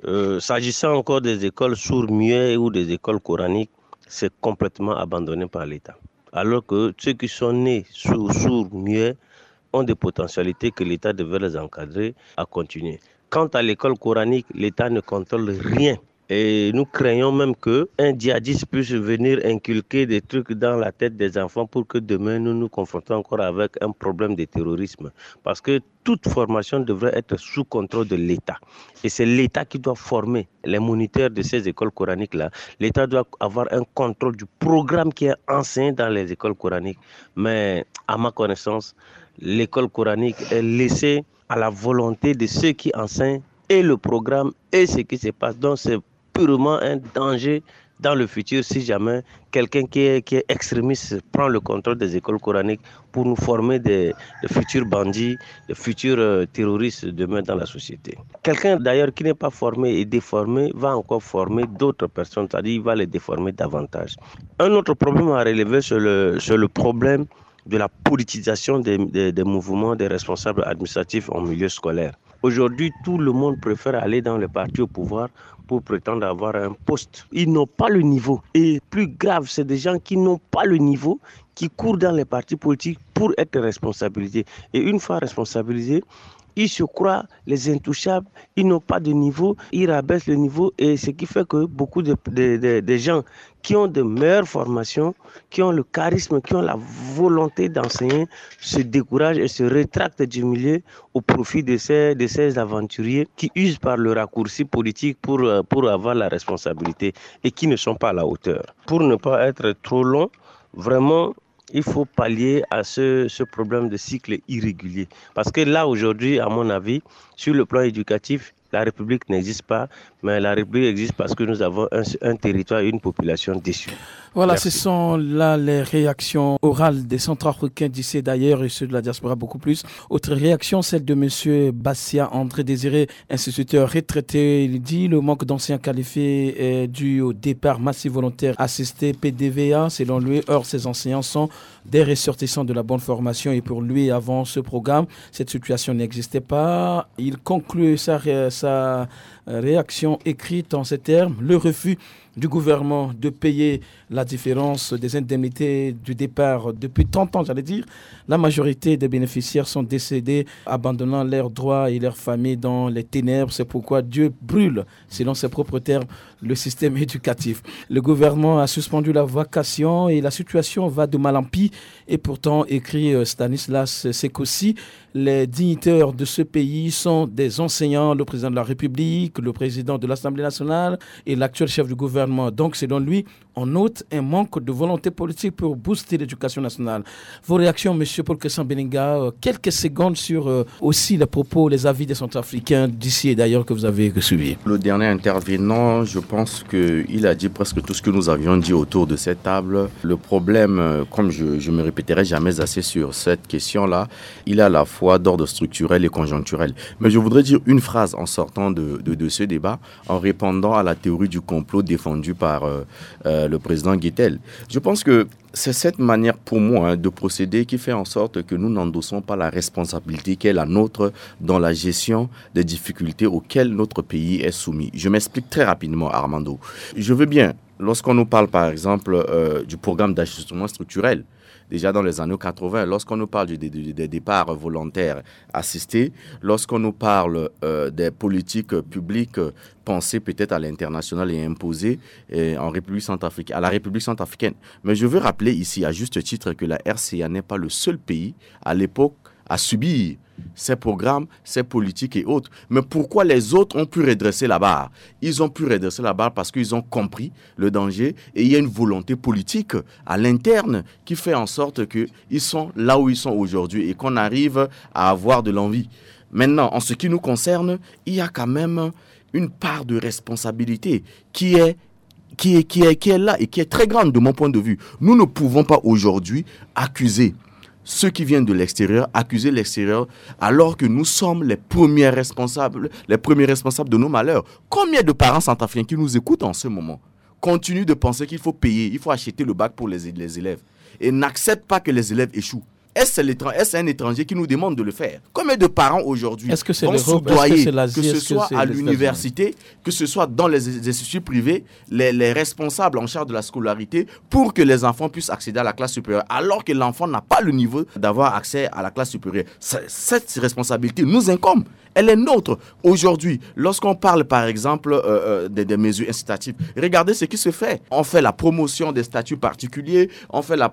S'agissant encore des écoles sourds-muets ou des écoles coraniques, c'est complètement abandonné par l'État. Alors que ceux qui sont nés sourds-muets ont des potentialités que l'État devait les encadrer à continuer. Quant à l'école coranique, l'État ne contrôle rien. Et nous craignons même qu'un djihadiste puisse venir inculquer des trucs dans la tête des enfants pour que demain nous nous confrontons encore avec un problème de terrorisme. Parce que toute formation devrait être sous contrôle de l'État. Et c'est l'État qui doit former les moniteurs de ces écoles coraniques-là. L'État doit avoir un contrôle du programme qui est enseigné dans les écoles coraniques. Mais à ma connaissance, l'école coranique est laissée à la volonté de ceux qui enseignent et le programme et ce qui se passe. Donc c'est purement un danger dans le futur si jamais quelqu'un qui est extrémiste prend le contrôle des écoles coraniques pour nous former des futurs bandits, des futurs terroristes demain dans la société. Quelqu'un d'ailleurs qui n'est pas formé et déformé va encore former d'autres personnes, c'est-à-dire il va les déformer davantage. Un autre problème à relever sur le problème de la politisation des mouvements des responsables administratifs en milieu scolaire. Aujourd'hui, tout le monde préfère aller dans le parti au pouvoir pour prétendre avoir un poste. Ils n'ont pas le niveau. Et plus grave, c'est des gens qui n'ont pas le niveau, qui courent dans les partis politiques pour être responsabilisés. Et une fois responsabilisés, ils se croient les intouchables, ils n'ont pas de niveau, ils rabaissent le niveau et ce qui fait que beaucoup de gens qui ont de meilleures formations, qui ont le charisme, qui ont la volonté d'enseigner, se découragent et se rétractent du milieu au profit de ces aventuriers qui usent par le raccourci politique pour avoir la responsabilité et qui ne sont pas à la hauteur. Pour ne pas être trop long, vraiment, il faut pallier à ce problème de cycle irrégulier. Parce que là, aujourd'hui, à mon avis, sur le plan éducatif, la République n'existe pas, mais la République existe parce que nous avons un territoire et une population déçue. Voilà, Merci. Ce sont là les réactions orales des Centrafricains d'ici d'ailleurs et ceux de la diaspora beaucoup plus. Autre réaction, celle de M. Bassia André Désiré, instituteur retraité. Il dit le manque d'anciens qualifiés est dû au départ massif volontaire assisté PDVA. Selon lui, or ces enseignants sont des ressortissants de la bonne formation et pour lui, avant ce programme, cette situation n'existait pas. Il conclut sa réaction écrite en ces termes, le refus du gouvernement de payer la différence des indemnités du départ depuis 30 ans, j'allais dire. La majorité des bénéficiaires sont décédés, abandonnant leurs droits et leurs familles dans les ténèbres. C'est pourquoi Dieu brûle, selon ses propres termes, le système éducatif. Le gouvernement a suspendu la vacation et la situation va de mal en pis. Et pourtant, écrit Stanislas Sekossi, les dignitaires de ce pays sont des enseignants, le président de la République, le président de l'Assemblée nationale et l'actuel chef du gouvernement. Donc, selon lui, on note un manque de volonté politique pour booster l'éducation nationale. Vos réactions, M. Paul Kessan Beninga, quelques secondes sur aussi les propos, les avis des Centrafricains d'ici et d'ailleurs que vous avez suivis. Le dernier intervenant, je pense qu'il a dit presque tout ce que nous avions dit autour de cette table. Le problème, comme je me répéterai jamais assez sur cette question-là, il est à la fois d'ordre structurel et conjoncturel. Mais je voudrais dire une phrase en sortant de ce débat, en répondant à la théorie du complot défendue par le président Guettel. Je pense que c'est cette manière pour moi de procéder qui fait en sorte que nous n'endossons pas la responsabilité qui est la nôtre dans la gestion des difficultés auxquelles notre pays est soumis. Je m'explique très rapidement, Armando. Je veux bien, lorsqu'on nous parle par exemple du programme d'ajustement structurel, déjà dans les années 80, lorsqu'on nous parle des départs volontaires assistés, lorsqu'on nous parle des politiques publiques pensées peut-être à l'international et imposées en République centrafricaine, à la République centrafricaine. Mais je veux rappeler ici à juste titre que la RCA n'est pas le seul pays à l'époque à subir ces programmes, ces politiques et autres. Mais pourquoi les autres ont pu redresser la barre? Ils ont pu redresser la barre parce qu'ils ont compris le danger et il y a une volonté politique à l'interne qui fait en sorte qu'ils sont là où ils sont aujourd'hui et qu'on arrive à avoir de l'envie. Maintenant, en ce qui nous concerne, il y a quand même une part de responsabilité qui est là et qui est très grande de mon point de vue. Nous ne pouvons pas aujourd'hui accuser ceux qui viennent de l'extérieur, accuser l'extérieur, alors que nous sommes les premiers responsables de nos malheurs. Combien de parents centrafricains qui nous écoutent en ce moment continuent de penser qu'il faut payer, il faut acheter le bac pour les élèves et n'acceptent pas que les élèves échouent? Est-ce un étranger qui nous demande de le faire? Combien de parents aujourd'hui vont soudoyer, que ce soit à l'université, que ce soit dans les instituts privés, les responsables en charge de la scolarité, pour que les enfants puissent accéder à la classe supérieure, alors que l'enfant n'a pas le niveau d'avoir accès à la classe supérieure? Cette responsabilité nous incombe. Elle est nôtre. Aujourd'hui, lorsqu'on parle par exemple des mesures incitatives, regardez ce qui se fait. On fait la promotion des statuts particuliers, on fait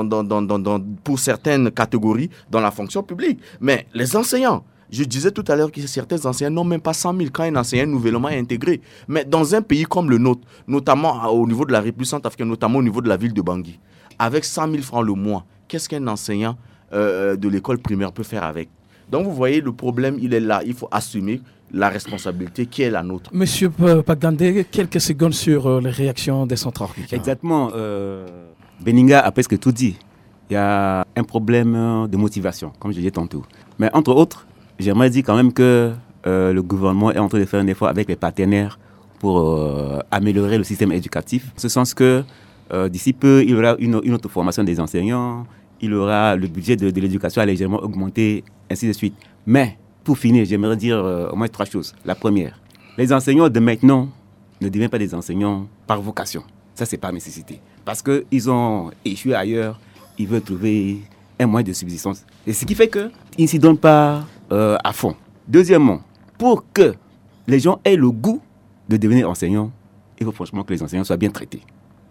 pour certaines catégories dans la fonction publique. Mais les enseignants, je disais tout à l'heure que certains enseignants n'ont même pas 100 000 quand un enseignant nouvellement est intégré. Mais dans un pays comme le nôtre, notamment au niveau de la République centrafricaine, notamment au niveau de la ville de Bangui, avec 100 000 francs le mois, qu'est-ce qu'un enseignant de l'école primaire peut faire avec? Donc vous voyez, le problème, il est là. Il faut assumer la responsabilité qui est la nôtre. Monsieur Pagandé, quelques secondes sur les réactions des Centrafricains. Exactement. Beninga a presque tout dit. Il y a un problème de motivation, comme je disais tantôt. Mais entre autres, j'aimerais dire quand même que le gouvernement est en train de faire un effort avec les partenaires pour améliorer le système éducatif. En ce sens que d'ici peu, il y aura une autre formation des enseignants, il y aura le budget de l'éducation à légèrement augmenter, ainsi de suite. Mais, pour finir, j'aimerais dire au moins 3 choses. La première, les enseignants de maintenant ne deviennent pas des enseignants par vocation. Ça, c'est par nécessité. Parce qu'ils ont échoué ailleurs, ils veulent trouver un moyen de subsistance. Et ce qui fait qu'ils ne s'y donnent pas à fond. Deuxièmement, pour que les gens aient le goût de devenir enseignants, il faut franchement que les enseignants soient bien traités.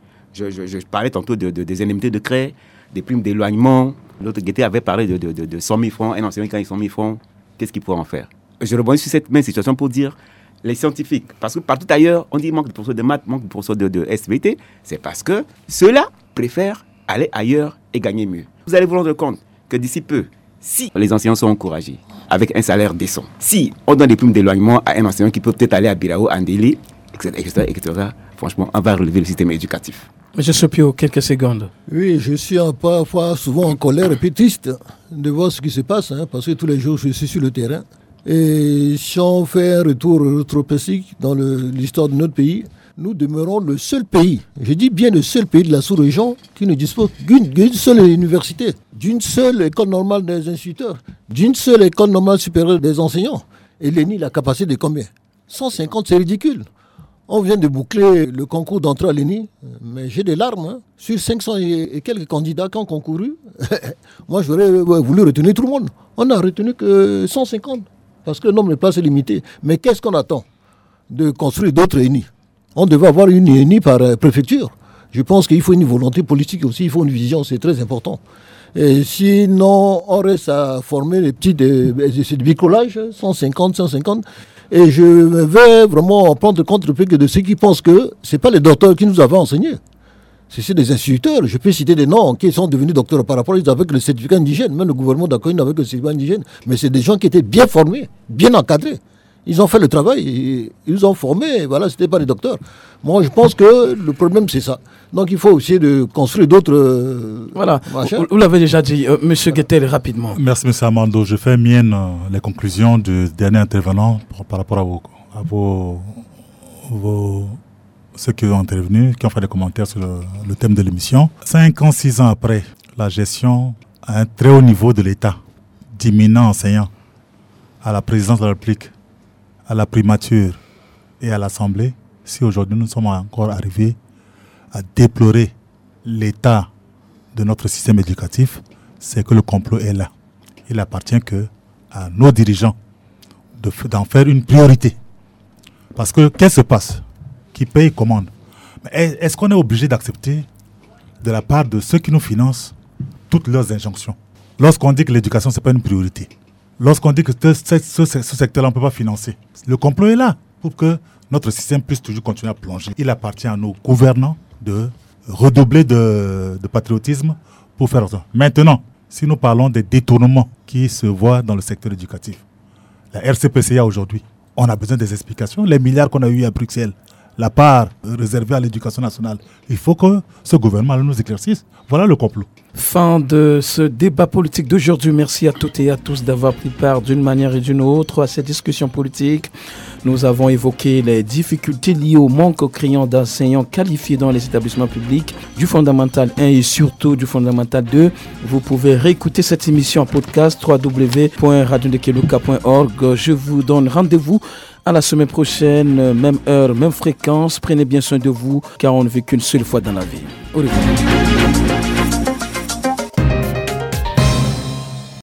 Je parlais tantôt des indemnités de craie, des primes d'éloignement. L'autre Guettet avait parlé de 100 000 francs. Un enseignant qui a 100 000 francs, qu'est-ce qu'il pourrait en faire? Je rebondis sur cette même situation pour dire les scientifiques. Parce que partout ailleurs, on dit manque de professeurs de maths, manque de professeurs de SVT. C'est parce que ceux-là préfèrent aller ailleurs et gagner mieux. Vous allez vous rendre compte que d'ici peu, si les enseignants sont encouragés avec un salaire décent, si on donne des primes d'éloignement à un enseignant qui peut peut-être aller à Birao, Andeli, etc., franchement, on va relever le système éducatif. Monsieur Sopio, quelques secondes. Oui, je suis parfois souvent en colère et puis triste de voir ce qui se passe, parce que tous les jours je suis sur le terrain. Et si on fait un retour rétropédique dans l'histoire de notre pays, nous demeurons le seul pays, je dis bien le seul pays de la sous-région qui ne dispose d'une seule université, d'une seule école normale des instituteurs, d'une seule école normale supérieure des enseignants. Et l'ENI, la capacité de combien? 150, c'est ridicule. On vient de boucler le concours d'entrée à l'ENI, mais j'ai des larmes. Sur 500 et quelques candidats qui ont concouru, moi j'aurais voulu retenir tout le monde. On n'a retenu que 150, parce que le nombre de places est limité. Mais qu'est-ce qu'on attend? De construire d'autres ENI. On devait avoir une ENI par préfecture. Je pense qu'il faut une volonté politique aussi, il faut une vision, c'est très important. Et sinon, on reste à former les petits de bricolage, 150. Et je vais vraiment prendre contre-pied de ceux qui pensent que ce n'est pas les docteurs qui nous avaient enseigné. C'est des instituteurs. Je peux citer des noms qui sont devenus docteurs par rapport à eux avec le certificat indigène. Même le gouvernement d'accord avec le certificat indigène. Mais c'est des gens qui étaient bien formés, bien encadrés. Ils ont fait le travail, ils ont formé, voilà, ce n'était pas des docteurs. Moi, je pense que le problème, c'est ça. Donc, il faut essayer de construire d'autres... Voilà, vous l'avez déjà dit, Monsieur Guettet, rapidement. Merci, Monsieur Amando. Je fais mienne les conclusions du dernier intervenant par rapport à ceux qui ont intervenu, qui ont fait des commentaires sur le thème de l'émission. 5 ans, 6 ans après, la gestion à un très haut niveau de l'État, d'éminents enseignants à la présidence de la République, à la primature et à l'Assemblée, si aujourd'hui nous sommes encore arrivés à déplorer l'état de notre système éducatif, c'est que le complot est là. Il appartient à nos dirigeants d'en faire une priorité. Parce que qu'est-ce qui se passe? Qui paye commande. Est-ce qu'on est obligé d'accepter de la part de ceux qui nous financent toutes leurs injonctions? Lorsqu'on dit que l'éducation, ce n'est pas une priorité, lorsqu'on dit que ce secteur-là, on ne peut pas financer, le complot est là pour que notre système puisse toujours continuer à plonger. Il appartient à nos gouvernants de redoubler de patriotisme pour faire ça. Maintenant, si nous parlons des détournements qui se voient dans le secteur éducatif, la RCPCA aujourd'hui, on a besoin des explications. Les milliards qu'on a eus à Bruxelles, la part réservée à l'éducation nationale. Il faut que ce gouvernement nous éclaircisse. Voilà le complot. Fin de ce débat politique d'aujourd'hui. Merci à toutes et à tous d'avoir pris part d'une manière et d'une autre à cette discussion politique. Nous avons évoqué les difficultés liées au manque criant d'enseignants qualifiés dans les établissements publics du fondamental 1 et surtout du fondamental 2. Vous pouvez réécouter cette émission en podcast www.radiondekeluka.org. Je vous donne rendez-vous à la semaine prochaine, même heure, même fréquence. Prenez bien soin de vous car on ne vit qu'une seule fois dans la vie. Au revoir.